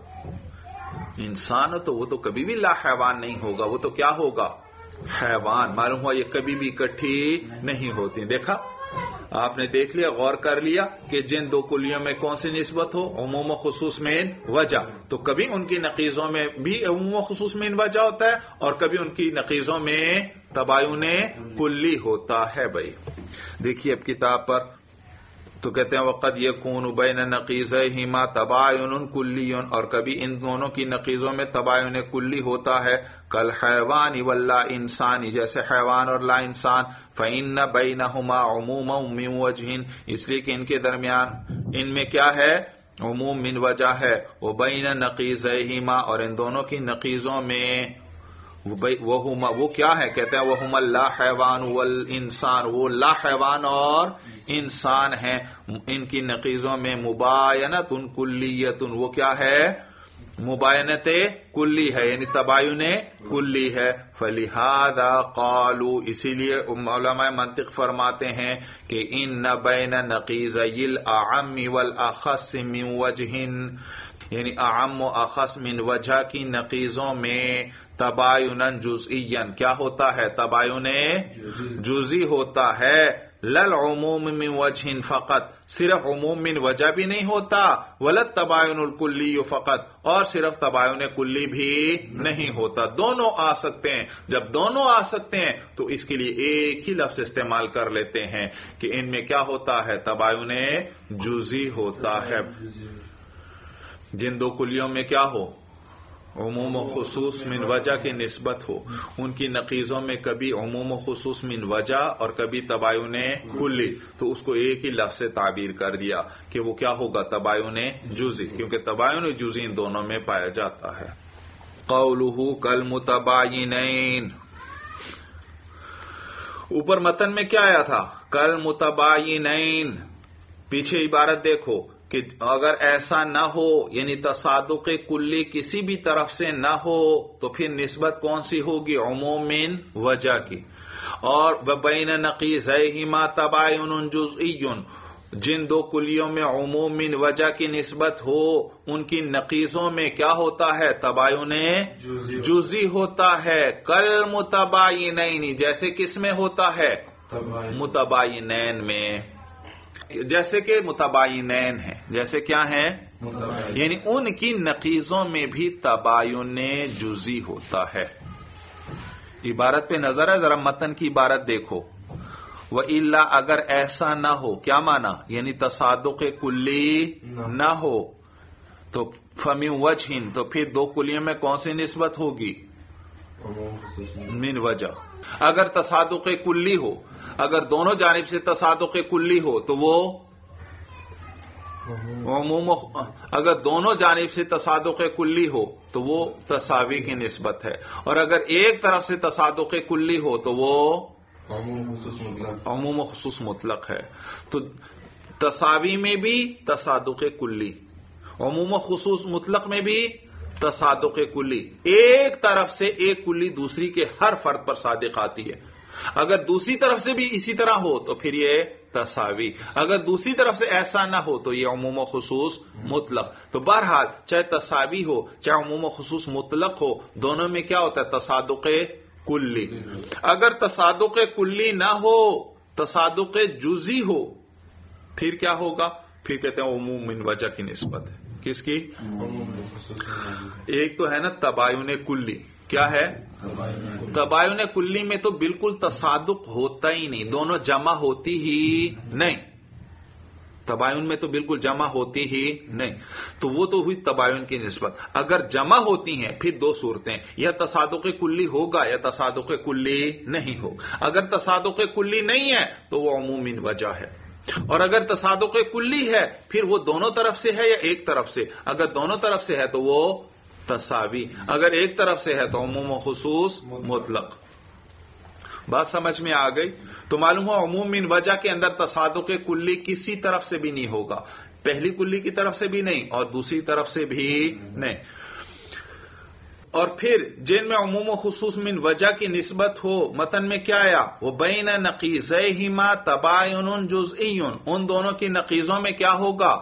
انسان ہو تو وہ تو کبھی بھی لا حیوان نہیں ہوگا، وہ تو کیا ہوگا؟ حیوان. معلوم ہوا یہ کبھی بھی اکٹھی نہیں ہوتی. دیکھا آپ نے، دیکھ لیا، غور کر لیا کہ جن دو کلیوں میں کون سی نسبت ہو؟ عموم و خصوص میں وجہ. تو کبھی ان کی نقیضوں میں بھی عموم و خصوص میں وجہ ہوتا ہے اور کبھی ان کی نقیضوں میں تباین کلی ہوتا ہے. بھائی دیکھیے اب کتاب پر تو کہتے ہیں وقد یکون بین نقیضیہما تباین کلی، اور کبھی ان دونوں کی نقیضوں میں تباین کلی ہوتا ہے. کل حیوان واللا انسانی، جیسے حیوان اور لا انسان. فإن بینہما عموما من وجہ، اس لیے کہ ان کے درمیان ان میں کیا ہے؟ عموم من وجہ ہے. وبین نقیضیہما، اور ان دونوں کی نقیضوں میں وہما، وہ کیا ہے؟ کہتے ہیں وہما لا حیوان والانسان، وہ لا حیوان اور انسان ہیں. ان کی نقیضوں میں مباینت کلیت، وہ کیا ہے؟ مباینت کلی ہے، یعنی تباین کلی ہے. فلہذا قالوا، اسی لیے علماء منطق فرماتے ہیں کہ ان بین نقیضی الاعم والاخص من وجہ، یعنی اعم و اخص من وجہ کی نقیضوں میں تباین جزئیا، کیا ہوتا ہے؟ تباین جزئی ہوتا ہے. للعموم من وجہ فقط، صرف عموم من وجہ بھی نہیں ہوتا. ولت تباین الکلی فقط، اور صرف تباین کلی بھی نہیں ہوتا. دونوں آ سکتے ہیں. جب دونوں آ سکتے ہیں تو اس کے لیے ایک ہی لفظ استعمال کر لیتے ہیں کہ ان میں کیا ہوتا ہے؟ تباین جزئی ہوتا ہے. جن دو کلیوں میں کیا ہو؟ عموم و خصوص من وجہ کی نسبت ہو، ان کی نقیضوں میں کبھی عموم و خصوص من وجہ اور کبھی تباین کلی، تو اس کو ایک ہی لفظ سے تعبیر کر دیا کہ وہ کیا ہوگا؟ تباین جزئی، کیونکہ تباین جزئی ان دونوں میں پایا جاتا ہے. قولہ کالمتباینین، اوپر متن میں کیا آیا تھا؟ کالمتباینین. پیچھے عبارت دیکھو کہ اگر ایسا نہ ہو، یعنی تصادق کلی کسی بھی طرف سے نہ ہو، تو پھر نسبت کون سی ہوگی؟ عموم من وجہ کی. اور بین نقیضیہما تباین جزئی، جن دو کلیوں میں عموم من وجہ کی نسبت ہو ان کی نقیضوں میں کیا ہوتا ہے؟ تباین جزئی ہوتا ہے. کل متباینین، جیسے کس میں ہوتا ہے؟ متباینین میں. جیسے کہ متباینین ہیں، جیسے کیا ہیں؟ یعنی ان کی نقیضوں میں بھی تباین جزئی ہوتا ہے. عبارت پہ نظر ہے، ذرا متن کی عبارت دیکھو. وَإِلَّا، اگر ایسا نہ ہو، کیا معنی؟ یعنی تصادق کلی نہ ہو تو فَمِن وَجْهٍ، تو پھر دو کلیوں میں کون سی نسبت ہوگی؟ من وجہ. اگر تصادق کلی ہو، اگر دونوں جانب سے تصادق کلی ہو تو وہ عموم اگر دونوں جانب سے تصادق کلی ہو تو وہ تساوی کی نسبت ہے، اور اگر ایک طرف سے تصادق کلی ہو تو وہ عموم و خصوص مطلق ہے۔ تو تساوی میں بھی تصادق کلی، عموم و خصوص مطلق میں بھی تصادق کلی، ایک طرف سے ایک کلی دوسری کے ہر فرد پر صادق آتی ہے۔ اگر دوسری طرف سے بھی اسی طرح ہو تو پھر یہ تساوی، اگر دوسری طرف سے ایسا نہ ہو تو یہ عموم و خصوص مطلق۔ تو بہرحال چاہے تساوی ہو چاہے عموم و خصوص مطلق ہو، دونوں میں کیا ہوتا ہے؟ تصادق کلی۔ اگر تصادق کلی نہ ہو، تصادق جزئی ہو، پھر کیا ہوگا؟ پھر کہتے ہیں عموم من وجہ کی نسبت ہے۔ کس کی؟ ایک تو ہے نا تباین کلی، کیا ہے؟ تباین کلی میں تو بالکل تصادق ہوتا ہی نہیں، دونوں جمع ہوتی ہی نہیں، تباین میں تو بالکل جمع ہوتی ہی نہیں، تو وہ تو ہوئی تباین کی نسبت۔ اگر جمع ہوتی ہیں پھر دو صورتیں، یا تصادق کلی ہوگا یا تصادق کلی نہیں ہوگا۔ اگر تصادق کلی نہیں ہے تو وہ عموم من وجہ ہے، اور اگر تصادق کلی ہے پھر وہ دونوں طرف سے ہے یا ایک طرف سے؟ اگر دونوں طرف سے ہے تو وہ تساوی، اگر ایک طرف سے ہے تو عموم و خصوص مطلق۔ بات سمجھ میں آ گئی؟ تو معلوم ہو عموم من وجہ کے اندر تصادق کلی کسی طرف سے بھی نہیں ہوگا، پہلی کلی کی طرف سے بھی نہیں اور دوسری طرف سے بھی نہیں۔ اور پھر جن میں عموم و خصوص من وجہ کی نسبت ہو، متن میں کیا آیا؟ وہ بین نقیضیہما تباین جزئی، ان دونوں کی نقیضوں میں کیا ہوگا؟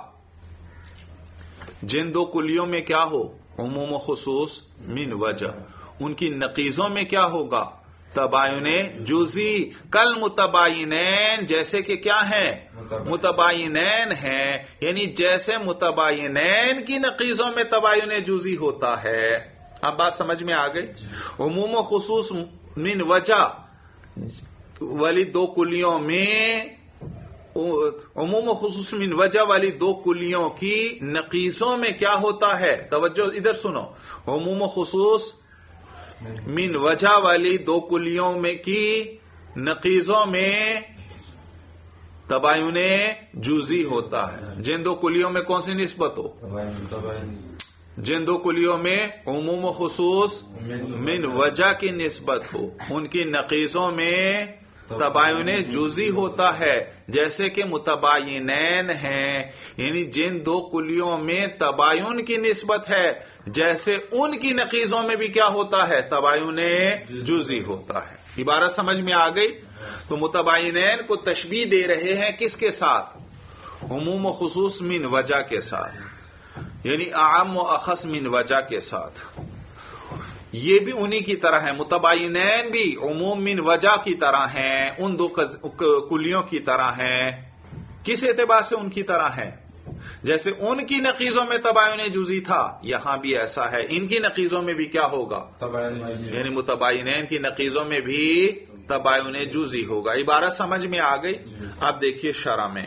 جن دو کلیوں میں کیا ہو؟ عموم و خصوص من وجہ، ان کی نقیضوں میں کیا ہوگا؟ تباین جزئی، کل متباینین، جیسے کہ کیا ہیں؟ متباینین ہیں، یعنی جیسے متباینین کی نقیضوں میں تباین جزئی ہوتا ہے۔ اب بات سمجھ میں آ گئی؟ عموم و خصوص من وجہ والی دو کلیوں میں، عموم و خصوص من وجہ والی دو کلیوں کی نقیضوں میں کیا ہوتا ہے؟ توجہ ادھر سنو، عموم و خصوص من وجہ والی دو کلیوں میں کی نقیضوں میں تباین جزئی ہوتا ہے۔ جن دو کلیوں میں کون سی نسبت ہو؟ جن دو کلیوں میں عموم و خصوص من وجہ کی نسبت ہو، ان کی نقیضوں میں تباین جزئی ہوتا ہے، جیسے کہ متباینین ہیں، یعنی جن دو کلیوں میں تباین کی نسبت ہے جیسے ان کی نقیضوں میں بھی کیا ہوتا ہے؟ تباین جزئی ہوتا ہے۔ عبارت سمجھ میں آ گئی؟ تو متباینین کو تشبیہ دے رہے ہیں کس کے ساتھ؟ عموم و خصوص من وجہ کے ساتھ، یعنی اعم و اخص من وجہ کے ساتھ۔ یہ بھی انہی کی طرح ہے، متباینین بھی عموم من وجہ کی طرح ہیں، ان دو کلیوں کی طرح ہیں۔ کس اعتبار سے ان کی طرح ہیں؟ جیسے ان کی نقیضوں میں تباین جزئی تھا، یہاں بھی ایسا ہے، ان کی نقیضوں میں بھی کیا ہوگا؟ یعنی متباینین کی نقیضوں میں بھی تباین جزئی ہوگا۔ عبارت سمجھ میں آ گئی؟ اب دیکھیے شرح میں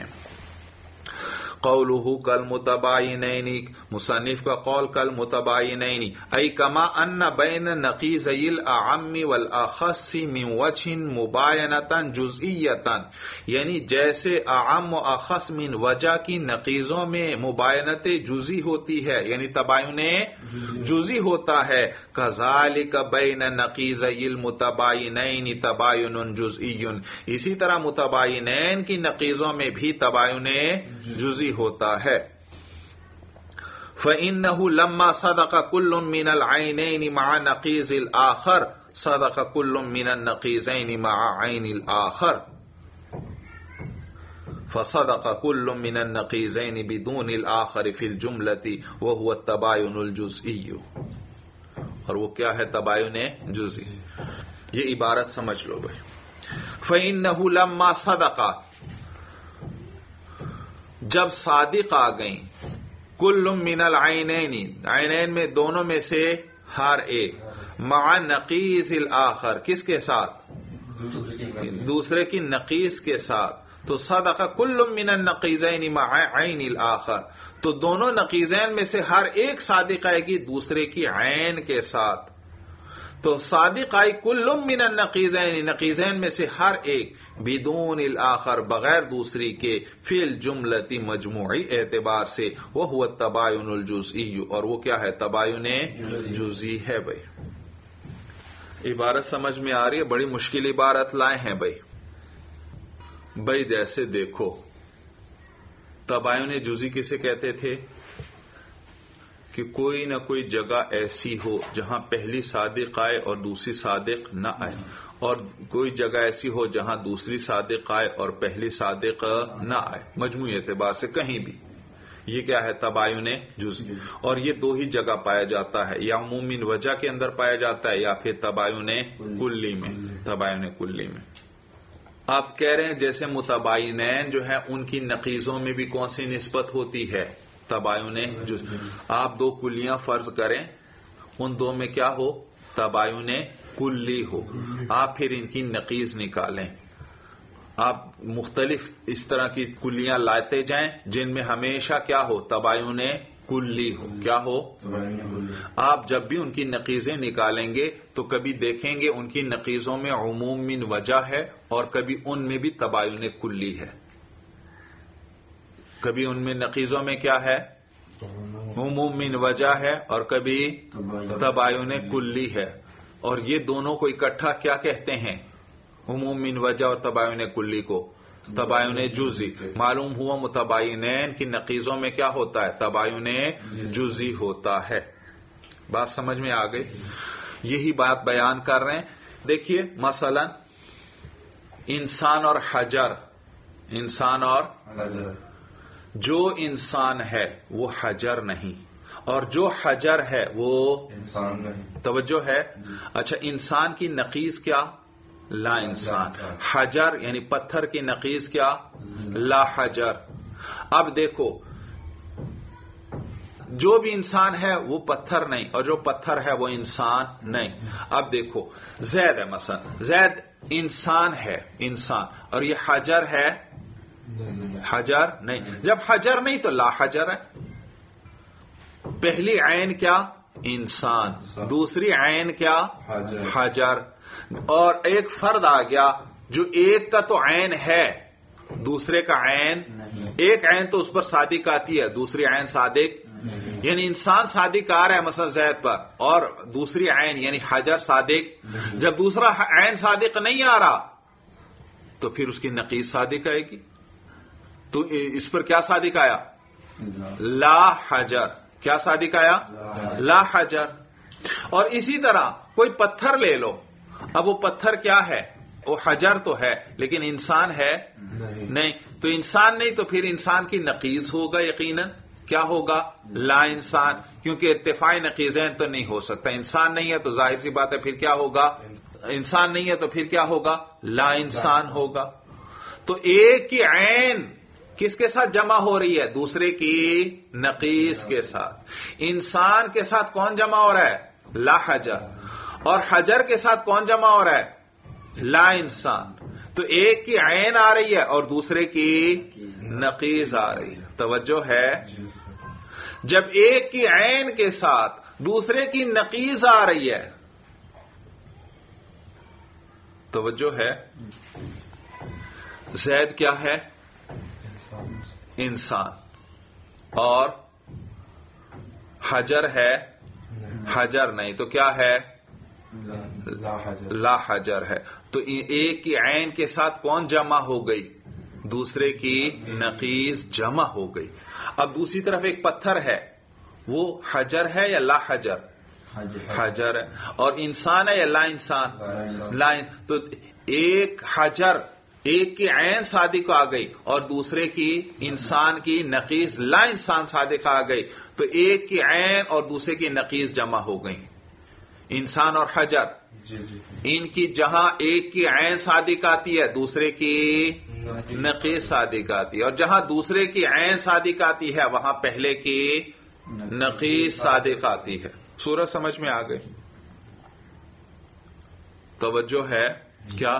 قولہ کل متباینین، مصنف کا قول کل متباینین ای کما ان بین نقیضی الاعم والاخص من وجہ مباینتا جزئیتا، یعنی جیسے اعم و اخص من وجہ کی نقیضوں میں مباینت جزئی ہوتی ہے، یعنی تباین جزئی ہوتا ہے، کذالک بین نقیضی المتباینین تباین جزئی، اسی طرح متباینین کی نقیضوں میں بھی تباین جزئی ہوتا ہے۔ فَإِنَّهُ لَمَّا صَدَقَ كُلٌّ مِّنَ الْعَيْنَيْنِ مَعَ نَقِيضِ الْآخَرِ صَدَقَ كُلٌّ مِّنَ النَّقِيضَيْنِ مَعَ عَيْنِ الْآخَرِ فَصَدَقَ كُلٌّ مِّنَ النَّقِيضَيْنِ بِدُونِ الْآخَرِ فِي الْجُمْلَةِ وَهُوَ التَّبَايُنُ الْجُزْئِيُّ، اور وہ کیا ہے؟ تباین جزئی۔ یہ عبارت سمجھ لو بھائی۔ فَإِنَّهُ لَمَّا صَدَقَ، جب صادق آ گئیں، کل من العینین، عینین میں دونوں میں سے ہر ایک، مع نقیض الآخر، کس کے ساتھ؟ دوسرے کی نقیض کے ساتھ، تو صدق کل من النقیضین مع عین الآخر، تو دونوں نقیضین میں سے ہر ایک صادق آئے گی دوسرے کی عین کے ساتھ۔ تو صادق آئی کل من النقیزین، نقیزین میں سے ہر ایک بدون الاخر بغیر دوسری کے فی الجملتی مجموعی اعتبار سے، وہو التباین الجزئی، اور وہ کیا ہے؟ تباین جزئی ہے۔ بھائی عبارت سمجھ میں آ رہی ہے؟ بڑی مشکل عبارت لائے ہیں بھائی۔ بھائی جیسے دیکھو تباین جزئی کسے کہتے تھے؟ کہ کوئی نہ کوئی جگہ ایسی ہو جہاں پہلی صادق آئے اور دوسری صادق نہ آئے، اور کوئی جگہ ایسی ہو جہاں دوسری صادق آئے اور پہلی صادق نہ آئے، مجموعی اعتبار سے کہیں بھی۔ یہ کیا ہے؟ تباین جزئی۔ اور یہ دو ہی جگہ پایا جاتا ہے، یا عمومی وجہ کے اندر پایا جاتا ہے یا پھر تباین کلی میں، تباین کلی میں۔ آپ کہہ رہے ہیں جیسے متباینین جو ہے ان کی نقیضوں میں بھی کون سی نسبت ہوتی ہے؟ تباین جزئی۔ آپ دو کلیاں فرض کریں، ان دو میں کیا ہو؟ تباین کلی ہو۔ آپ پھر ان کی نقیض نکالیں، آپ مختلف اس طرح کی کلیاں لاتے جائیں جن میں ہمیشہ کیا ہو؟ تباین کلی ہو۔ کیا ہو؟ آپ جب بھی ان کی نقیضیں نکالیں گے تو کبھی دیکھیں گے ان کی نقیضوں میں عموم من وجہ ہے اور کبھی ان میں بھی تباین کلی ہے۔ کبھی ان میں نقیضوں میں کیا ہے؟ عموم من وجہ ہے اور کبھی تباین کلی ہے، اور یہ دونوں کو اکٹھا کیا کہتے ہیں؟ عموم من وجہ اور تباین کلی کو تباین جزئی۔ معلوم ہوا متباینین کی نقیضوں میں کیا ہوتا ہے؟ تباین جزئی ہوتا ہے۔ بات سمجھ میں آ گئی؟ یہی بات بیان کر رہے ہیں۔ دیکھیے مثلا انسان اور حجر، انسان اور جو انسان ہے وہ حجر نہیں، اور جو حجر ہے وہ
انسان نہیں۔
توجہ ہے؟ اچھا، انسان کی نقیض کیا؟ لا انسان۔ حجر یعنی پتھر کی نقیض کیا؟ لا حجر۔ اب دیکھو جو بھی انسان ہے وہ پتھر نہیں، اور جو پتھر ہے وہ انسان نہیں۔ اب دیکھو زید ہے، مثلا زید انسان ہے، انسان، اور یہ حجر ہے، حجر نہیں۔ جب حجر نہیں تو لا حجر ہے۔ پہلی عین کیا؟ انسان، دوسری عین کیا؟ حجر۔ اور ایک فرد آ گیا جو ایک کا تو عین ہے دوسرے کا عین، ایک عین تو اس پر صادق آتی ہے، دوسری عین صادق، یعنی انسان صادق آ رہا ہے مثلا زید پر، اور دوسری عین یعنی حجر صادق۔ جب دوسرا عین صادق نہیں آ رہا تو پھر اس کی نقیض صادق آئے گی۔ تو اس پر کیا صادق آیا؟ لا حجر۔ کیا صادق آیا؟ لا حجر۔ اور اسی طرح کوئی پتھر لے لو، اب وہ پتھر کیا ہے؟ وہ حجر تو ہے لیکن انسان ہے نہیں، تو انسان نہیں تو پھر انسان کی نقیض ہوگا یقیناً۔ کیا ہوگا؟ لا انسان، کیونکہ ارتفاع نقیضین تو نہیں ہو سکتا۔ انسان نہیں ہے تو ظاہر سی بات ہے پھر کیا ہوگا؟ انسان نہیں ہے تو پھر کیا ہوگا؟ لا انسان ہوگا۔ تو ایک کی عین کس کے ساتھ جمع ہو رہی ہے؟ دوسرے کی نقیض کے ساتھ۔ انسان کے ساتھ کون جمع ہو رہا ہے؟ لا حجر۔ اور حجر کے ساتھ کون جمع ہو رہا ہے؟ لا انسان۔ تو ایک کی عین آ رہی ہے اور دوسرے کی نقیض آ رہی ہے۔ توجہ ہے؟ جب ایک کی عین کے ساتھ دوسرے کی نقیض آ رہی ہے، توجہ ہے؟ زید کیا ہے؟ انسان، اور حجر ہے، حجر نہیں تو کیا ہے؟ لا حجر ہے۔ تو ایک کی عین کے ساتھ کون جمع ہو گئی؟ دوسرے کی نقیض جمع ہو گئی۔ اب دوسری طرف ایک پتھر ہے، وہ حجر ہے یا لا حجر؟ حجر ہے۔ اور انسان ہے یا لا انسان؟ لا۔ تو ایک حجر، ایک کی عین صادق آ گئی اور دوسرے کی انسان کی نقیض لا انسان صادق آ گئی، تو ایک کی عین اور دوسرے کی نقیض جمع ہو گئی۔ انسان اور حجر، ان کی جہاں ایک کی عین صادق آتی ہے دوسرے کی نقیض صادق آتی ہے، اور جہاں دوسرے کی عین صادق آتی ہے وہاں پہلے کی نقیض صادق آتی ہے۔ سورج سمجھ میں آ گئی؟ توجہ ہے؟ کیا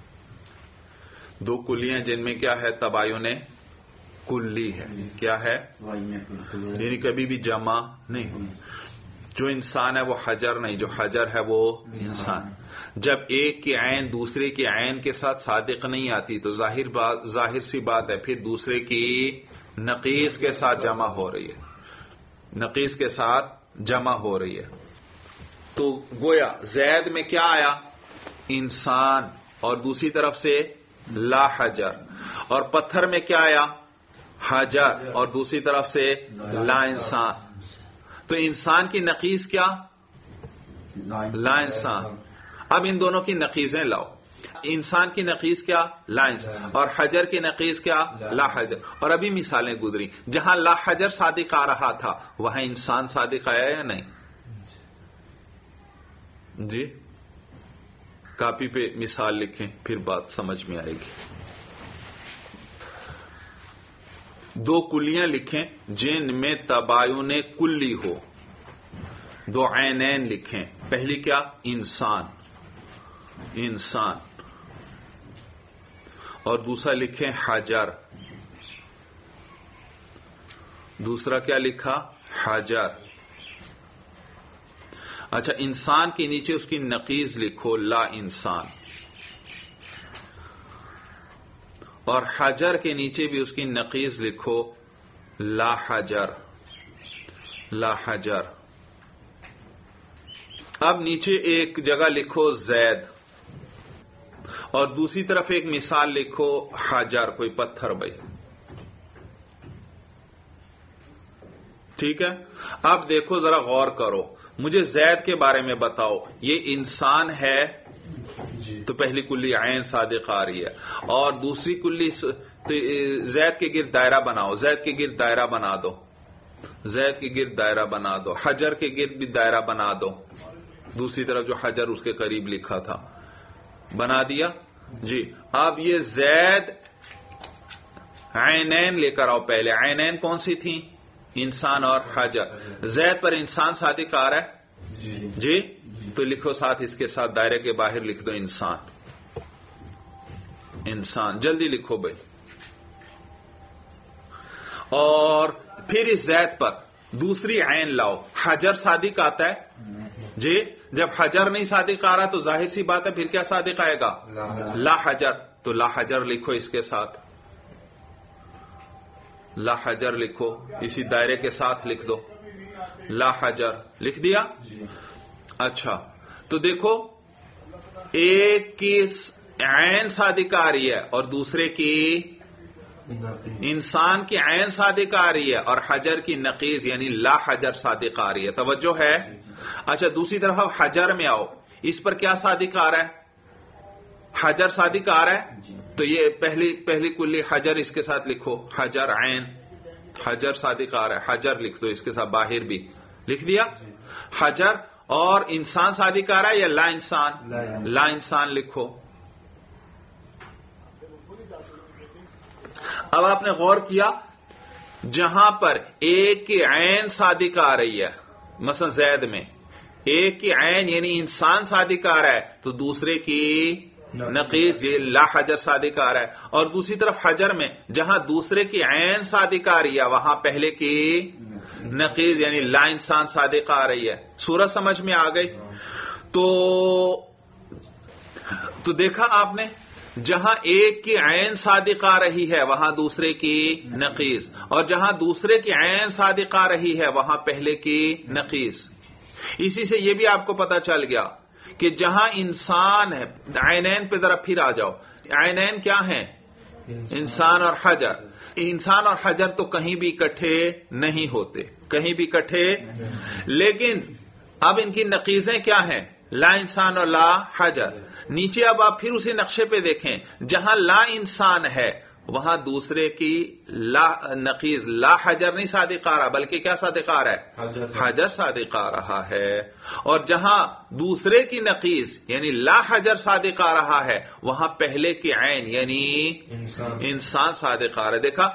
دو کلیاں جن میں کیا ہے؟ تباین کلی ہے۔ کیا ہے؟ یعنی کبھی بھی جمع نہیں ہوئی۔ جو انسان ہے وہ حجر نہیں، جو حجر ہے وہ انسان. جب ایک کی عین دوسرے کی عین کے ساتھ صادق نہیں آتی تو ظاہر بات ظاہر سی بات ہے پھر دوسرے کی نقیص کے ساتھ جمع ہو رہی ہے، نقیص کے ساتھ جمع ہو رہی ہے. تو گویا زید میں کیا آیا؟ انسان، اور دوسری طرف سے لا حجر. اور پتھر میں کیا آیا؟ حجر، اور دوسری طرف سے لا انسان. تو انسان کی نقیص کیا؟ لا انسان. اب ان دونوں کی نقیضیں لاؤ. انسان کی نقیض کیا؟ لا انسان. اور حجر کی نقیض کیا؟ لا حجر. اور ابھی مثالیں گزری، جہاں لا حجر صادق آ رہا تھا وہاں انسان صادق آیا یا نہیں؟ جی کاپی پہ مثال لکھیں پھر بات سمجھ میں آئے گی. دو کلیاں لکھیں جن میں تباین کلی ہو. دو عینین لکھیں. پہلی کیا؟ انسان، انسان. اور دوسرا لکھیں حجر. دوسرا کیا لکھا؟ حجر. اچھا، انسان کے نیچے اس کی نقیض لکھو لا انسان، اور حجر کے نیچے بھی اس کی نقیض لکھو لا حجر، لا حجر. اب نیچے ایک جگہ لکھو زید، اور دوسری طرف ایک مثال لکھو حجر، کوئی پتھر بھائی. ٹھیک ہے. اب دیکھو ذرا غور کرو، مجھے زید کے بارے میں بتاؤ. یہ انسان ہے تو پہلی کلی عین صادق آ رہی ہے، اور دوسری کلی زید کے گرد دائرہ بناؤ. زید کے گرد دائرہ بنا دو، زید کے گرد دائرہ بنا دو. حجر کے گرد بھی دائرہ بنا دو، دوسری طرف جو حجر اس کے قریب لکھا تھا. بنا دیا جی. اب یہ زید عینین لے کر آؤ. پہلے عینین کون سی تھیں؟ انسان اور حجر. زید پر انسان صادق آ رہا ہے جی، تو لکھو ساتھ اس کے ساتھ دائرے کے باہر لکھ دو انسان، انسان. جلدی لکھو بھائی. اور پھر اس زید پر دوسری عین لاؤ. حجر صادق آتا ہے جی. جب حجر نہیں صادق آ رہا تو ظاہر سی بات ہے پھر کیا صادق آئے گا؟ لا حجر. تو لا حجر لکھو اس کے ساتھ، لا حجر لکھو، اسی دائرے کے ساتھ لکھ دو لا حجر. لکھ دیا؟ اچھا، تو دیکھو ایک کی عین صادق آ رہی ہے اور دوسرے کی انسان کی عین صادق آ رہی ہے، اور حجر کی نقیض یعنی لا حجر صادق آ رہی ہے. توجہ ہے؟ اچھا، دوسری طرف اب حجر میں آؤ. اس پر کیا صادق آ رہا ہے؟ حجر صادق آ رہا ہے. تو یہ پہلی پہلی کلی حجر اس کے ساتھ لکھو، حجر عین. حجر صادق آ رہا ہے، حجر لکھ دو اس کے ساتھ، باہر بھی لکھ دیا حجر. اور انسان صادق آ رہا ہے یا لا انسان؟ لا انسان لکھو. اب آپ نے غور کیا، جہاں پر ایک کی عین صادق آ رہی ہے، مثلا زید میں ایک کی عین یعنی انسان صادق آ رہا ہے، تو دوسرے کی نقیض یہ لا حجر صادق آ رہا ہے. اور دوسری طرف حجر میں جہاں دوسرے کی عین صادق آ رہی ہے وہاں پہلے کی نقیض یعنی لا انسان صادق آ رہی ہے. سورج سمجھ میں آ گئی؟ تو تو دیکھا آپ نے، جہاں ایک کی عین صادق آ رہی ہے وہاں دوسرے کی نقیض، اور جہاں دوسرے کی عین صادق آ رہی ہے وہاں پہلے کی نقیض. اسی سے یہ بھی آپ کو پتا چل گیا کہ جہاں انسان ہے، عینین پہ ذرا پھر آ جاؤ. عینین کیا ہیں؟ انسان اور حجر. انسان اور حجر تو کہیں بھی اکٹھے نہیں ہوتے، کہیں بھی اکٹھے. لیکن اب ان کی نقیضیں کیا ہیں؟ لا انسان اور لا حجر. نیچے اب آپ پھر اسی نقشے پہ دیکھیں، جہاں لا انسان ہے وہاں دوسرے کی لا نقیض لا حجر نہیں صادق آ رہا، بلکہ کیا صادق آ رہا ہے؟ حجر صادق آ رہا ہے. اور جہاں دوسرے کی نقیض یعنی لا حجر صادق آ رہا ہے وہاں پہلے کی عین یعنی انسان صادق آ رہا ہے. دیکھا،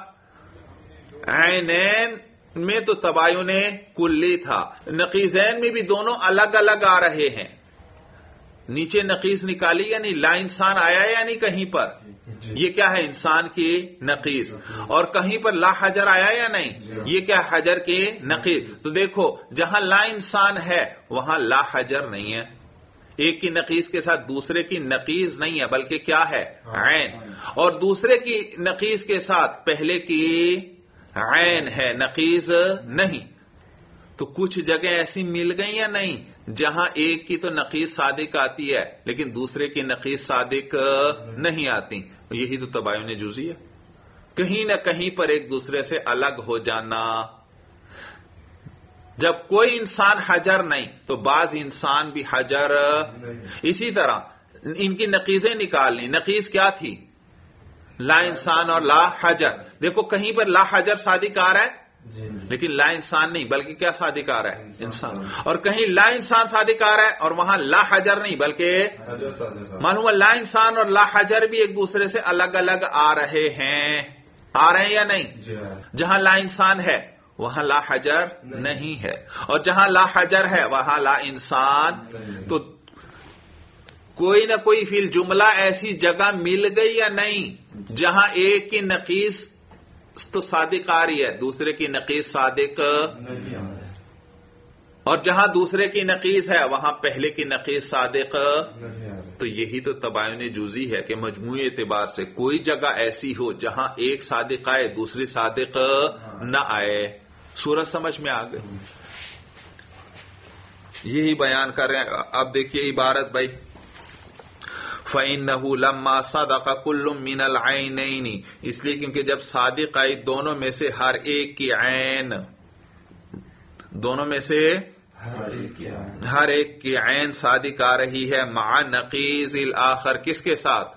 عینین میں تو تباین کلی تھا، نقیضین میں بھی دونوں الگ الگ آ رہے ہیں، نیچے نقیز نکالی یا نہیں؟ لا انسان آیا یا نہیں کہیں پر؟ یہ کیا ہے؟ انسان کی نقیز. اور کہیں پر لا حجر آیا یا نہیں؟ یہ کیا ہے؟ حجر کی نقیز. تو دیکھو جہاں لا انسان ہے وہاں لا حجر نہیں ہے. ایک کی نقیز کے ساتھ دوسرے کی نقیز نہیں ہے بلکہ کیا ہے؟ عین. اور دوسرے کی نقیز کے ساتھ پہلے کی عین ہے، نقیز نہیں. تو کچھ جگہ ایسی مل گئی یا نہیں جہاں ایک کی تو نقیز صادق آتی ہے لیکن دوسرے کی نقیز صادق نہیں آتی. یہی تو تباین جزئی ہے. کہیں نہ کہیں پر ایک دوسرے سے الگ ہو جانا. جب کوئی انسان حجر نہیں تو بعض انسان بھی حجر. اسی طرح ان کی نقیزیں نکالنی. نقیز کیا تھی؟ لا انسان اور لا حجر. دیکھو کہیں پر لا حجر صادق آ رہا ہے لیکن لا انسان نہیں بلکہ کیا صادق آ رہا ہے؟ انسان. اور کہیں لا انسان صادق آ رہا ہے اور وہاں لا حجر نہیں بلکہ معلوم ہے لا انسان اور لا حجر بھی ایک دوسرے سے الگ الگ آ رہے ہیں. آ رہے ہیں یا نہیں؟ جہاں لا انسان ہے وہاں لا حجر نہیں ہے اور جہاں لا حجر ہے وہاں لا انسان. تو کوئی نہ کوئی فی الجملہ ایسی جگہ مل گئی یا نہیں جہاں ایک کی نقیز تو صادق آ رہی ہے دوسرے کی نقیز صادق، اور جہاں دوسرے کی نقیز ہے وہاں پہلے کی نقیز صادق. تو یہی تو تباین جزئی ہے کہ مجموعی اعتبار سے کوئی جگہ ایسی ہو جہاں ایک صادق آئے دوسری صادق نہ آئے. سورج سمجھ میں آ گئی؟ یہی بیان کر رہے ہیں. اب دیکھیے عبارت بھائی، فَإِنَّهُ لَمَّا صَدَقَ كُلٌّ مِّنَ الْعَيْنَيْنِ، اس لیے کیونکہ جب صادق آئی دونوں میں سے ہر ایک کی عین، دونوں میں سے ہر ایک کی عین صادق آ رہی ہے، مع نقیز الآخر، کس کے ساتھ؟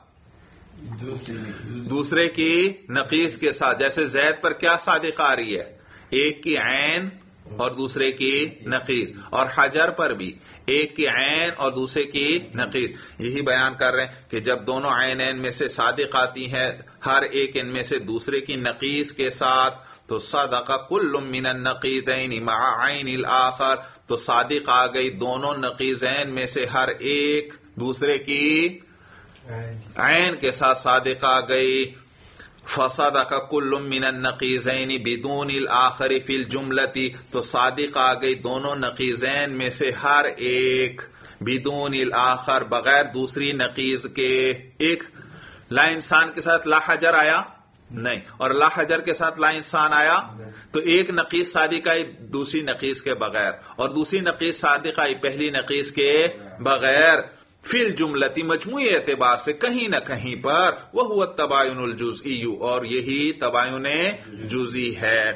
دوسرے کی نقیز کے ساتھ. جیسے زید پر کیا صادق آ رہی ہے؟ ایک کی عین اور دوسرے کی نقیز. اور حجر پر بھی ایک کی عین اور دوسرے کی نقیز. یہی بیان کر رہے ہیں کہ جب دونوں عینین میں سے صادق آتی ہیں ہر ایک ان میں سے دوسرے کی نقیز کے ساتھ تو صدق کل من النقیزین مع عین الآخر، تو صادق آ گئی دونوں نقیزین میں سے ہر ایک دوسرے کی عین کے ساتھ صادق آ گئی. فصدق کل من النقیزین بدون الآخر فی الجملتی، تو صادق آ گئی دونوں نقیزین میں سے ہر ایک بدون الآخر بغیر دوسری نقیز کے. ایک لا انسان کے ساتھ لا حجر آیا نہیں اور لا حجر کے ساتھ لا انسان آیا، تو ایک نقیز صادق آئی دوسری نقیز کے بغیر اور دوسری نقیز صادق آئی پہلی نقیز کے بغیر. فی الجملتی مجموعی اعتبار سے کہیں نہ کہیں پر وہ التباین الجزئی، اور یہی تباین جزئی ہے.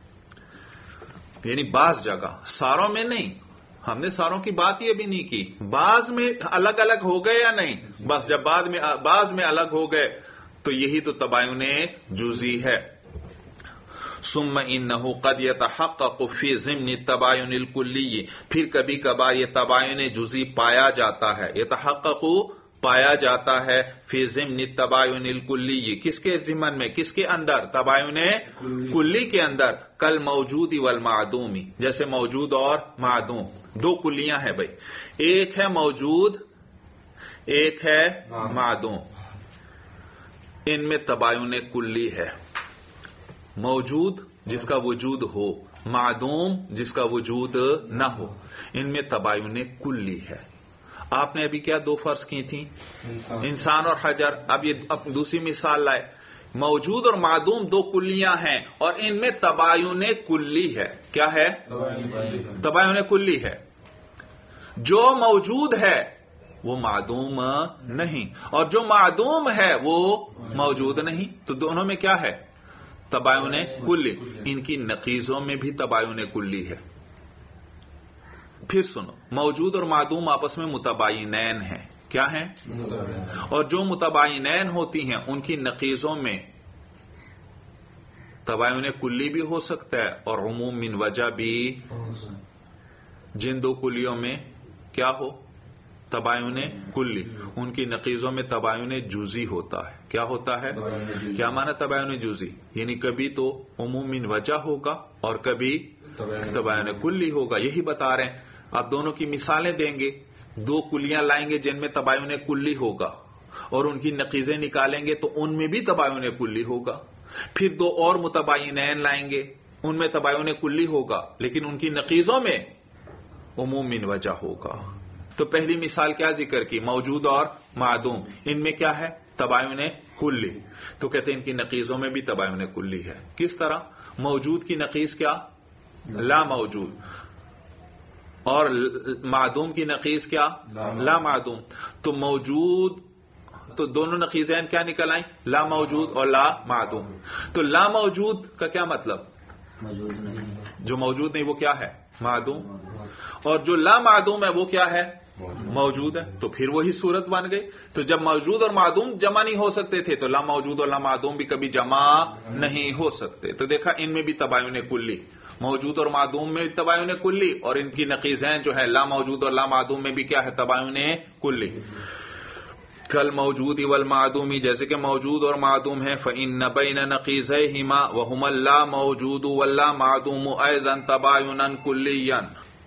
یعنی بعض جگہ، ساروں میں نہیں، ہم نے ساروں کی بات یہ بھی نہیں کی، بعض میں الگ الگ ہو گئے یا نہیں، بس جب بعد میں بعض میں الگ ہو گئے تو یہی تو تباین جزئی ہے. ثم انه قد يتحقق في ضمن التباين الكلي، پھر کبھی کبھار یہ تباین جزئی پایا جاتا ہے، يتحقق پایا جاتا ہے فی ضمن التباین الکلی، کس کے ضمن میں، کس کے اندر؟ تباین کلی کے اندر. کل موجود والمعدوم، جیسے موجود اور معدوم دو کلیاں ہیں بھائی، ایک ہے موجود ایک ہے معدوم. ان میں تباین کلی ہے، موجود جس کا وجود ہو، معدوم جس کا وجود نہ ہو. ان میں تباین کلی ہے. آپ نے ابھی کیا دو فرض کی تھیں؟ انسان اور حجر. اب یہ اب دوسری مثال لائے، موجود اور معدوم دو کلیاں ہیں اور ان میں تباین کلی ہے. کیا ہے؟ تباین کلی ہے. جو موجود ہے وہ معدوم نہیں اور جو معدوم ہے وہ موجود نہیں. تو دونوں میں کیا ہے؟ تباین کلی. ان کی نقیزوں میں بھی تباین کلی ہے. پھر سنو، موجود اور معدوم آپس میں متباینین ہیں. کیا ہیں؟ اور جو متباینین ہوتی ہیں ان کی نقیزوں میں تباین کلی بھی ہو سکتا ہے اور عموم من وجہ بھی. جن دو کلیوں میں کیا ہو؟ تباین کلی. ان کی نقیزوں میں تباین جزئی ہوتا ہے. کیا ہوتا ہے؟ کیا معنی تباین جزئی؟ یعنی کبھی تو عموم من وجہ ہوگا اور کبھی تباین کلی ہوگا. یہی بتا رہے ہیں. آپ دونوں کی مثالیں دیں گے دو کلیاں لائیں گے جن میں تباین کلی ہوگا اور ان کی نقیزیں نکالیں گے تو ان میں بھی تباین کلی ہوگا. پھر دو اور متباینین لائیں گے ان میں تباین کلی ہوگا لیکن ان کی نقیزوں میں عموم من وجہ ہوگا. تو پہلی مثال کیا ذکر کی؟ موجود اور معدوم. ان میں کیا ہے؟ تباین کلی. تو کہتے ہیں ان کی نقیزوں میں بھی تباین کلی ہے. کس طرح؟ موجود کی نقیز کیا؟ لا موجود. اور معدوم کی نقیز کیا؟ لا معدوم. تو موجود تو دونوں نقیزین کیا نکل آئیں؟ لا موجود اور لا معدوم. تو لا موجود کا کیا مطلب؟ جو موجود نہیں وہ کیا ہے؟ معدوم. اور جو لا معدوم ہے وہ کیا ہے؟ موجود ہے. تو پھر وہی صورت بن گئی. تو جب موجود اور معدوم جمع نہیں ہو سکتے تھے تو لا موجود اور لا معدوم بھی کبھی جمع نہیں ہو سکتے. تو دیکھا ان میں بھی تباین کلی، موجود اور معدوم میں تباین کلی، اور ان کی نقیزیں جو ہے لا موجود اور لا معدوم میں بھی کیا ہے؟ تباین کلی. کل موجود والمعدومی، جیسے کہ موجود اور معدوم ہے. فإن بین نقیضیہما وہما اللا موجود واللا معدوم ایضا تباینا کلیا.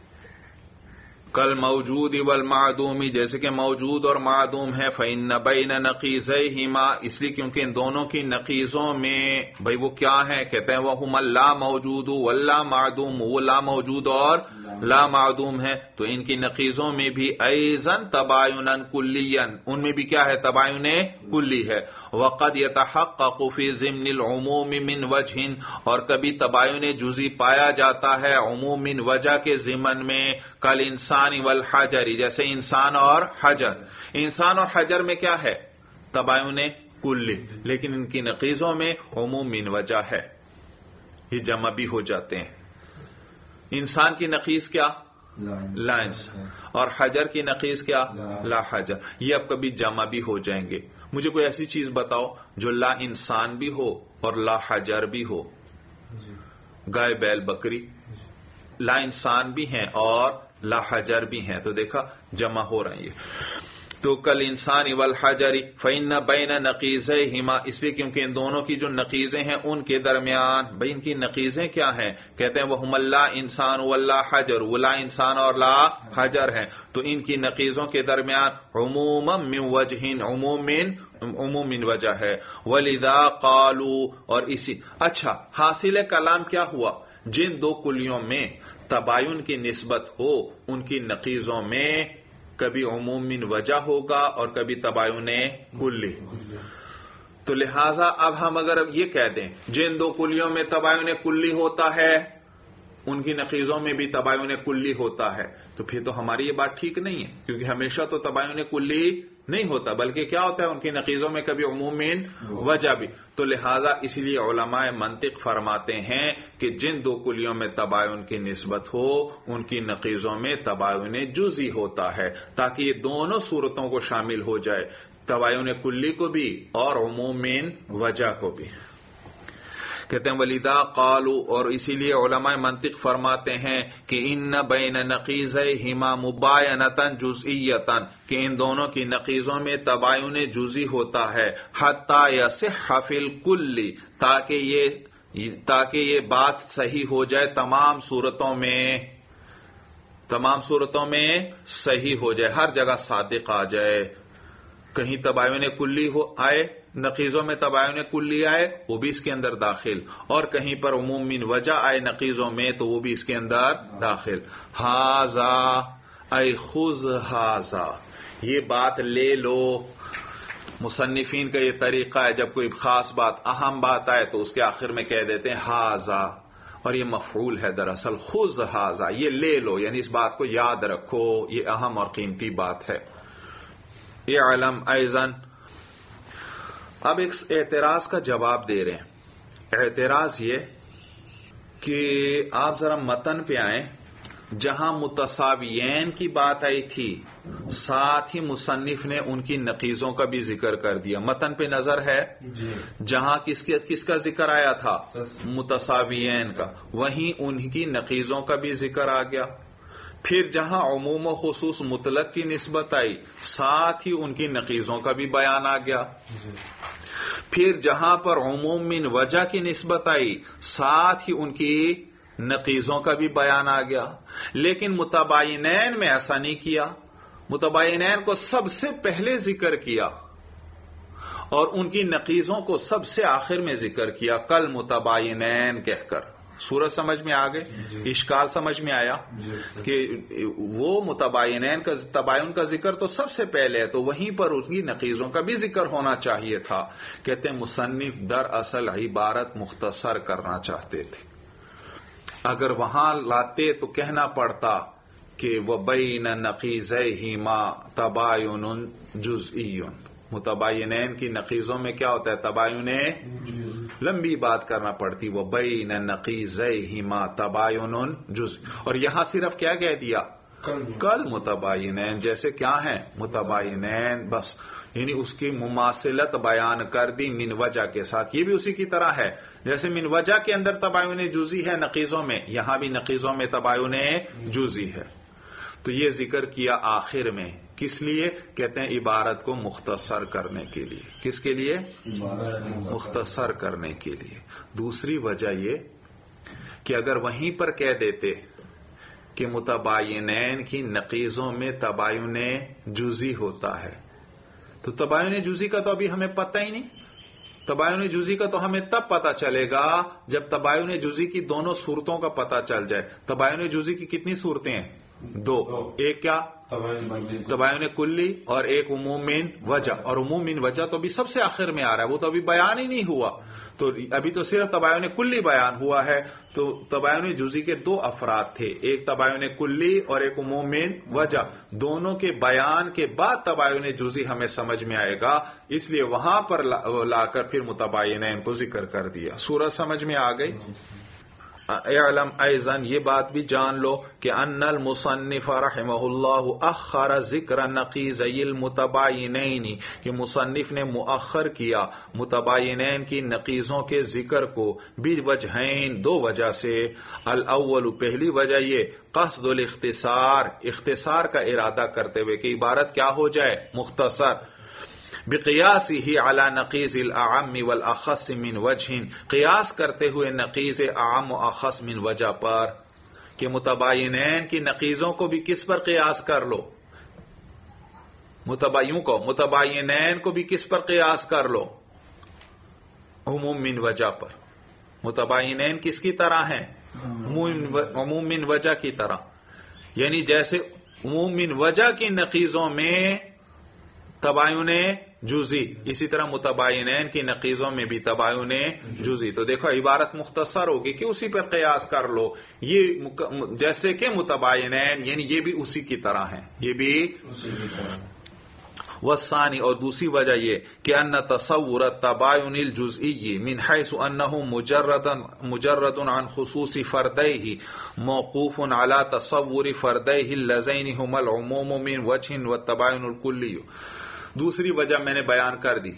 کل موجود والمعدومی، جیسے کہ موجود اور معدوم ہے. فإن بین نقیضیہما، اس لیے کیونکہ ان دونوں کی نقیضوں میں بھئی وہ کیا ہے؟ کہتے ہیں وہما اللا موجود واللا معدوم، وہ لا موجود اور لا معدوم ہے. تو ان کی نقیضوں میں بھی ایضاً تبایناً کلیاً، ان میں بھی کیا ہے؟ تباین کلی ہے. وقد یتحقق فی ضمن العموم من وجہ، اور کبھی تباین جزئی پایا جاتا ہے عموم من وجہ کے ضمن میں. کل انسان والحجر، جیسے انسان اور حجر. انسان اور حجر میں کیا ہے؟ تباین کلی، لیکن ان کی نقیضوں میں عموم من وجہ ہے، یہ جمع بھی ہو جاتے ہیں. انسان کی نقیض کیا؟ لا انسان. اور حجر کی نقیض کیا؟ لا حجر. یہ اب کبھی جمع بھی ہو جائیں گے. مجھے کوئی ایسی چیز بتاؤ جو لا انسان بھی ہو اور لا حجر بھی ہو. گائے بیل بکری لا انسان بھی ہیں اور لا حجر بھی ہیں، تو دیکھا جمع ہو رہے ہیں. تو کل انسان والحجر فإن بین نقیضیہما، اس لیے کیونکہ ان دونوں کی جو نقیضیں ہیں ان کے درمیان، بھئی ان کی نقیضیں کیا ہیں؟ کہتے ہیں وہم لا انسان واللا حجر، وہ لا انسان اور لا حجر ہیں. تو ان کی نقیضوں کے درمیان عموما من وجہ، عموم من عموم من وجہ ہے. ولذا قالوا، اور اسی اچھا حاصل کلام کیا ہوا؟ جن دو کلیوں میں تباین کی نسبت ہو ان کی نقیضوں میں کبھی عموم من وجہ ہوگا اور کبھی تباین کلی. تو لہٰذا اب ہم اگر اب یہ کہہ دیں جن دو کلیوں میں تباین کلی ہوتا ہے ان کی نقیضوں میں بھی تباین کلی ہوتا ہے، تو پھر تو ہماری یہ بات ٹھیک نہیں ہے، کیونکہ ہمیشہ تو تباین کلی نہیں ہوتا، بلکہ کیا ہوتا ہے؟ ان کی نقیضوں میں کبھی عموم من وجہ بھی. تو لہٰذا اس لیے علماء منطق فرماتے ہیں کہ جن دو کلیوں میں تباین کی نسبت ہو ان کی نقیضوں میں تباین جزئی ہوتا ہے، تاکہ یہ دونوں صورتوں کو شامل ہو جائے، تباین کلی کو بھی اور عموم من وجہ کو بھی. کہتے ہیں ولیدا قالو، اور اسی لیے علماء منطق فرماتے ہیں کہ ان بین نقیضیہما مباینۃ جزئیۃ، کہ ان دونوں کی نقیضوں میں تباین جزئی ہوتا ہے. حتی یصح فی الکل، تاکہ یہ تاکہ یہ بات صحیح ہو جائے تمام صورتوں میں، تمام صورتوں میں صحیح ہو جائے، ہر جگہ صادق آ جائے. کہیں تباین کلی ہو آئے، نقیضوں میں تباین کلی آئے، وہ بھی اس کے اندر داخل، اور کہیں پر عموم من وجہ آئے نقیضوں میں تو وہ بھی اس کے اندر داخل. ہاذا اے خذ ہاذا، یہ بات لے لو. مصنفین کا یہ طریقہ ہے جب کوئی خاص بات، اہم بات آئے تو اس کے آخر میں کہہ دیتے ہیں ہاذا، اور یہ مفعول ہے دراصل. خذ ہاذا، یہ لے لو، یعنی اس بات کو یاد رکھو، یہ اہم اور قیمتی بات ہے. اعلم ایضاً، اب ایک اعتراض کا جواب دے رہے ہیں. اعتراض یہ کہ آپ ذرا متن پہ آئیں، جہاں متساویین کی بات آئی تھی ساتھ ہی مصنف نے ان کی نقیضوں کا بھی ذکر کر دیا. متن پہ نظر ہے جی. جہاں کس کے کس کا ذکر آیا تھا؟ متساویین کا، وہیں ان کی نقیضوں کا بھی ذکر آ گیا. پھر جہاں عموم و خصوص مطلق کی نسبت آئی ساتھ ہی ان کی نقیضوں کا بھی بیان آ گیا. پھر جہاں پر عموم من وجہ کی نسبت آئی ساتھ ہی ان کی نقیضوں کا بھی بیان آ گیا. لیکن متباینین میں ایسا نہیں کیا، متباینین کو سب سے پہلے ذکر کیا اور ان کی نقیضوں کو سب سے آخر میں ذکر کیا، کل متباینین کہہ کر۔ سورج سمجھ میں آ گئے؟ اشکال سمجھ میں آیا کہ وہ متباینین کا تباین کا ذکر تو سب سے پہلے ہے، تو وہیں پر اس کی نقیضوں کا بھی ذکر ہونا چاہیے تھا۔ کہتے ہیں مصنف دراصل عبارت مختصر کرنا چاہتے تھے، اگر وہاں لاتے تو کہنا پڑتا کہ وَبَيْنَ نَقِيضَيْهِمَا تَبَايُنٌ جُزْئِيٌّ، متباینین کی نقیضوں میں کیا ہوتا ہے؟ تباین، لمبی بات کرنا پڑتی، وَبَيْنَ نَقِيضَيْهِمَا تَبَايُنٌ جُزْئِيٌّ، اور یہاں صرف کیا کہہ دیا؟ کل متباینین، جیسے کیا ہیں؟ متباینین، بس یعنی اس کی مماثلت بیان کر دی من وجہ کے ساتھ۔ یہ بھی اسی کی طرح ہے جیسے من وجہ کے اندر تباین جزئی ہے نقیضوں میں، یہاں بھی نقیضوں میں تباین جزئی ہے۔ تو یہ ذکر کیا آخر میں، کس لیے؟ کہتے ہیں عبارت کو مختصر کرنے کے لیے۔ کس کے لیے؟ مختصر کرنے کے لیے۔ دوسری وجہ یہ کہ اگر وہیں پر کہہ دیتے کہ متباینین کی نقیضوں میں تباین جزئی ہوتا ہے، تو تباین جزئی کا تو ابھی ہمیں پتہ ہی نہیں۔ تباین جزئی کا تو ہمیں تب پتہ چلے گا جب تباین جزئی کی دونوں صورتوں کا پتہ چل جائے۔ تباین جزئی کی کتنی صورتیں ہیں؟ دو، ایک کیا؟ تباین کلی اور ایک عموم من وجہ، اور عموم من وجہ تو ابھی سب سے آخر میں آ رہا ہے، وہ تو ابھی بیان ہی نہیں ہوا، تو ابھی تو صرف تباین کلی بیان ہوا ہے۔ تو تباین جزئی کے دو افراد تھے، ایک تباین کلی اور ایک عموم من وجہ، دونوں کے بیان کے بعد تباین جزئی ہمیں سمجھ میں آئے گا، اس لیے وہاں پر لا کر پھر متباینین کو ذکر کر دیا۔ سورج سمجھ میں آ گئی؟ اعلم ایضاً، یہ بات بھی جان لو کہ ان المصنف رحمہ اللہ اخر ذکر نقیضی المتباینین، کہ مصنف نے مؤخر کیا متباینین کی نقیضوں کے ذکر کو بوجہین، دو وجہ سے۔ الاول، پہلی وجہ یہ قصد الاختصار، اختصار کا ارادہ کرتے ہوئے کہ عبارت کیا ہو جائے؟ مختصر۔ بقیاسہ علی نقیض الاعم والاخص من وجہ، قیاس کرتے ہوئے نقیض اعم و اخص من وجہ پر، کہ متباینین کی نقیضوں کو بھی کس پر قیاس کر لو؟ متباینوں کو متباینین کو بھی کس پر قیاس کر لو؟ عموم من وجہ پر۔ متباینین کس کی طرح ہیں؟ عموم من وجہ کی طرح، یعنی جیسے عموم من وجہ کی نقیضوں میں تباین جزئی، اسی طرح متباینین کی نقیضوں میں بھی تباین جزئی۔ تو دیکھو عبارت مختصر ہوگی کہ اسی پر قیاس کر لو، یہ جیسے کہ متباینین، یعنی یہ بھی اسی کی طرح ہیں، یہ بھی اسی کی طرح۔ والثانی، اور دوسری وجہ یہ کہ ان تصور التباین الجزئی من حیث انہ مجرد مجرد عن خصوص فردیہ موقوف علی تصور فردیہ اللذین ہما العموم من وجہ والتباین الکلی۔ دوسری وجہ میں نے بیان کر دی،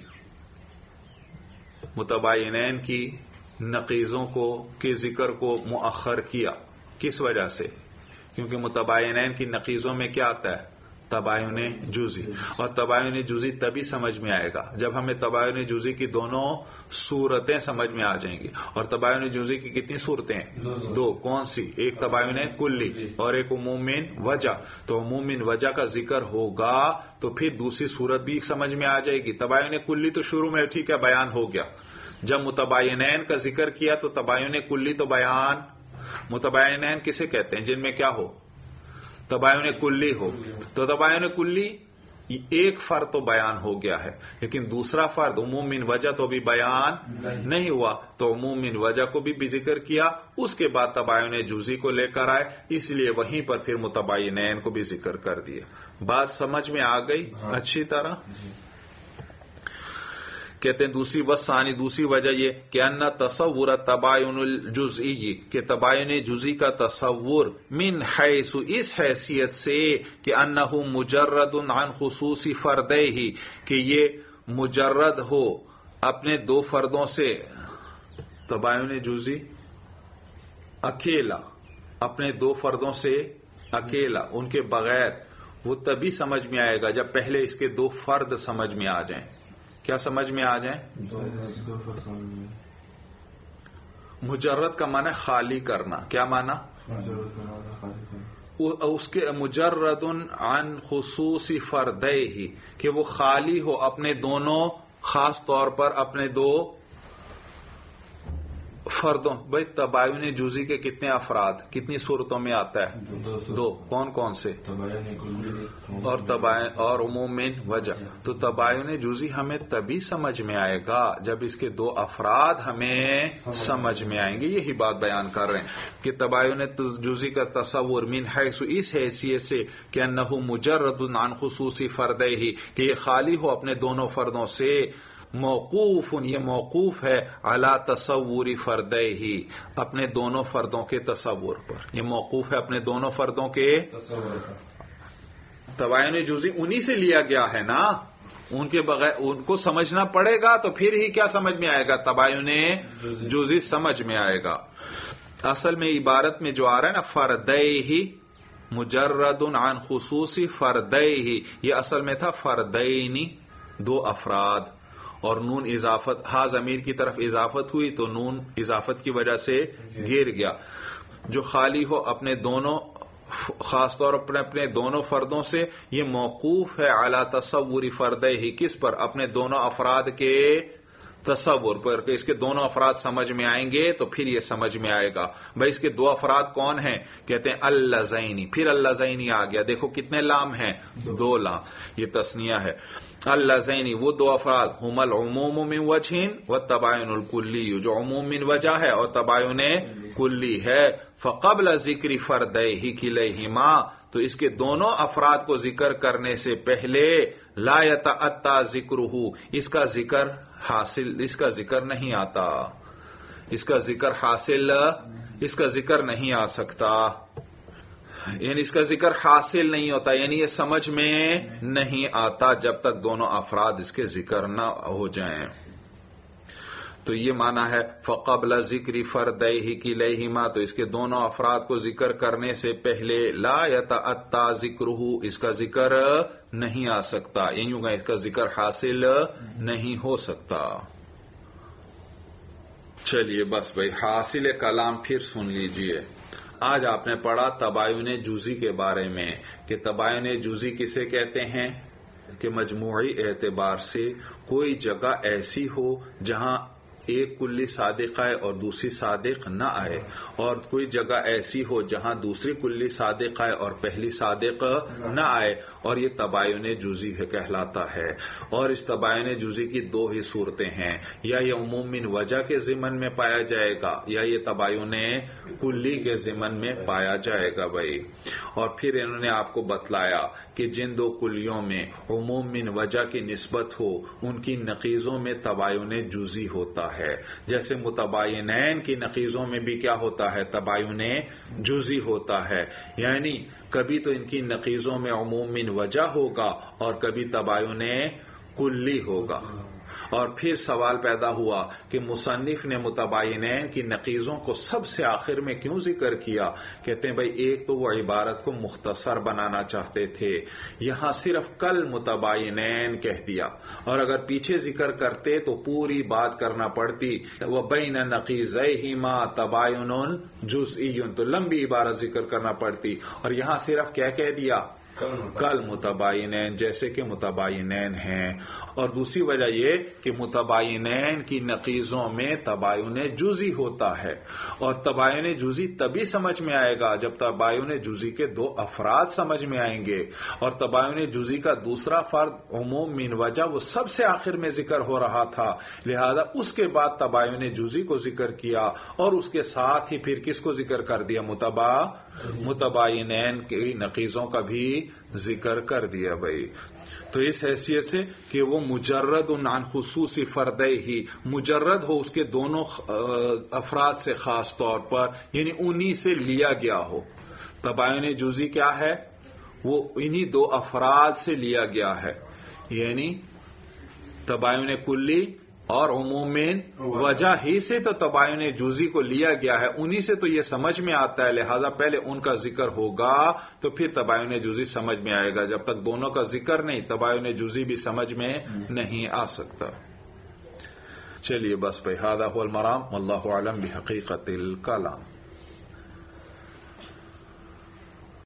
متباینین کی نقیضوں کو کے ذکر کو مؤخر کیا، کس وجہ سے؟ کیونکہ متباینین کی نقیضوں میں کیا آتا ہے؟ تباین جزئی، اور تباین جزئی تبھی سمجھ میں آئے گا جب ہمیں تباین جزئی کی دونوں صورتیں سمجھ میں آ جائیں گی۔ اور تباین جزئی کی کتنی صورتیں ہیں؟ دو، کون سی؟ ایک تباین کلی اور ایک عموم من وجہ۔ تو عموم من وجہ کا ذکر ہوگا تو پھر دوسری صورت بھی سمجھ میں آ جائے گی۔ تباین کلی تو شروع میں ٹھیک ہے بیان ہو گیا، جب متباینین کا ذکر کیا تو تباین کلی تو بیان، متباینین کسے کہتے ہیں؟ جن میں کیا ہو؟ تباین کلی ہو۔ تو تباین کلی ایک فرد تو بیان ہو گیا ہے، لیکن دوسرا فرد عموم من وجہ تو بھی بیان نہیں ہوا، تو عموم من وجہ کو بھی, بھی ذکر کیا، اس کے بعد تباین جزئی کو لے کر آئے، اس لیے وہیں پر پھر متباینین کو بھی ذکر کر دیا۔ بات سمجھ میں آ گئی اچھی طرح؟ کہتے ہیں دوسری وثانی دوسری وجہ یہ کہ ان تصور تباین الجزئی، کہ تباین جزئی کا تصور من حیث اس حیثیت سے کہ انہ مجرد عن خصوص فردیہ، کہ یہ مجرد ہو اپنے دو فردوں سے، تباین جزئی اکیلا اپنے دو فردوں سے اکیلا، ان کے بغیر، وہ تبھی سمجھ میں آئے گا جب پہلے اس کے دو فرد سمجھ میں آ جائیں۔ کیا سمجھ میں آ جائیں؟ مجرد کا معنی خالی کرنا، کیا معنی؟ اس کے مجرد عن خصوصی فردے ہی کہ وہ خالی ہو اپنے دونوں خاص طور پر اپنے دو فردوں. بھائی تباین جزئی کے کتنے افراد کتنی صورتوں میں آتا ہے؟ دو. کون کون سے؟ اور تباین اور عموم من وجہ. تو تباین جزئی ہمیں تبھی سمجھ میں آئے گا جب اس کے دو افراد ہمیں سمجھ میں آئیں گے. یہی بات بیان کر رہے ہیں کہ تباین جزئی کا تصور من حیث اس حیثیت سے کہ انہ مجرد عن خصوصی فردے ہی کہ یہ خالی ہو اپنے دونوں فردوں سے. موقوف یہ موقوف ہے علی تصور فردے ہی اپنے دونوں فردوں کے تصور پر. یہ موقوف ہے اپنے دونوں فردوں کے تباین جزئی انہی سے لیا گیا ہے نا. ان کے بغیر ان کو سمجھنا پڑے گا تو پھر ہی کیا سمجھ میں آئے گا؟ تباین جزئی سمجھ میں آئے گا. اصل میں عبارت میں جو آ رہا ہے نا فردے ہی مجرد عن خصوصی فردے ہی، یہ اصل میں تھا فردینی دو افراد، اور نون اضافت ہا ضمیر کی طرف اضافت ہوئی تو نون اضافت کی وجہ سے گر گیا. جو خالی ہو اپنے دونوں خاص طور پر اپنے دونوں فردوں سے، یہ موقوف ہے اعلی تصور فردے ہی کس پر؟ اپنے دونوں افراد کے تصور پر کہ اس کے دونوں افراد سمجھ میں آئیں گے تو پھر یہ سمجھ میں آئے گا. بھائی اس کے دو افراد کون ہیں؟ کہتے ہیں اللذینی. پھر اللذینی آ گیا. دیکھو کتنے لام ہیں؟ دو لام. یہ تثنیہ ہے. اللذینی وہ دو افراد ہم العموم من وجہ والتباین الکلی جو عموم من وجہ ہے اور تباین کلی ہے. فقبل ذکر فردیہ کلیہما تو اس کے دونوں افراد کو ذکر کرنے سے پہلے لا یتأتی ذکرہ اس کا ذکر حاصل اس کا ذکر نہیں آتا اس کا ذکر حاصل اس کا ذکر نہیں آ سکتا یعنی اس کا ذکر حاصل نہیں ہوتا، یعنی یہ سمجھ میں نہیں آتا جب تک دونوں افراد اس کے ذکر نہ ہو جائیں. تو یہ معنی ہے فقبل ذکر فردیہ کلیہما تو اس کے دونوں افراد کو ذکر کرنے سے پہلے لا یتأتی ذکرہ اس کا ذکر نہیں آ سکتا، یعنی اس کا ذکر حاصل نہیں ہو سکتا. چلیے بس بھائی حاصل کلام پھر سن لیجئے. آج آپ نے پڑھا تباین جزئی کے بارے میں کہ تباین جزئی کسے کہتے ہیں کہ مجموعی اعتبار سے کوئی جگہ ایسی ہو جہاں ایک کلی صادق آئے اور دوسری صادق نہ آئے، اور کوئی جگہ ایسی ہو جہاں دوسری کلی صادق آئے اور پہلی صادق نہ آئے، اور یہ تباین جزئی کہلاتا ہے. اور اس تباین جزئی کی دو ہی صورتیں ہیں، یا یہ عموم من وجہ کے ضمن میں پایا جائے گا یا یہ تباین کلی کے ضمن میں پایا جائے گا. بھائی اور پھر انہوں نے آپ کو بتلایا کہ جن دو کلیوں میں عموم من وجہ کی نسبت ہو ان کی نقیضوں میں تباین جزئی ہوتا ہے، جیسے متباینین کی نقیضوں میں بھی کیا ہوتا ہے؟ تباین جزئی ہوتا ہے. یعنی کبھی تو ان کی نقیضوں میں عموم من وجہ ہوگا اور کبھی تباین کلی ہوگا. اور پھر سوال پیدا ہوا کہ مصنف نے متباینین کی نقیضوں کو سب سے آخر میں کیوں ذکر کیا؟ کہتے ہیں بھائی ایک تو وہ عبارت کو مختصر بنانا چاہتے تھے، یہاں صرف کل متباینین کہہ دیا، اور اگر پیچھے ذکر کرتے تو پوری بات کرنا پڑتی وَبَيْنَ نَقِيضَيْهِمَا تَبَايُنٌ جُزْئِيٌّ تو لمبی عبارت ذکر کرنا پڑتی، اور یہاں صرف کیا کہہ دیا؟ کل متباینین جیسے کہ متباینین ہیں. اور دوسری وجہ یہ کہ متباینین کی نقیضوں میں تباین جزئی ہوتا ہے، اور تباین جزئی تبھی سمجھ میں آئے گا جب تباین جزئی کے دو افراد سمجھ میں آئیں گے، اور تباین جزئی کا دوسرا فرد عموم من وجہ وہ سب سے آخر میں ذکر ہو رہا تھا، لہذا اس کے بعد تباین جزئی کو ذکر کیا، اور اس کے ساتھ ہی پھر کس کو ذکر کر دیا؟ متبا متباینین کی نقیضوں کا بھی ذکر کر دیا. بھائی تو اس حیثیت سے کہ وہ مجرد عن خصوصی فردے ہی مجرد ہو اس کے دونوں افراد سے خاص طور پر، یعنی انہی سے لیا گیا ہو. تباین جزئی کیا ہے؟ وہ انہی دو افراد سے لیا گیا ہے، یعنی تباین کلی اور عموم وجہ ہی سے تو تباین جزئی کو لیا گیا ہے، انہی سے تو یہ سمجھ میں آتا ہے، لہذا پہلے ان کا ذکر ہوگا تو پھر تباین جزئی سمجھ میں آئے گا. جب تک دونوں کا ذکر نہیں تباین جزئی بھی سمجھ میں نہیں آ سکتا. چلیے بس بھائی ھذا ھو المرام واللہ اعلم بحقیقت الکلام.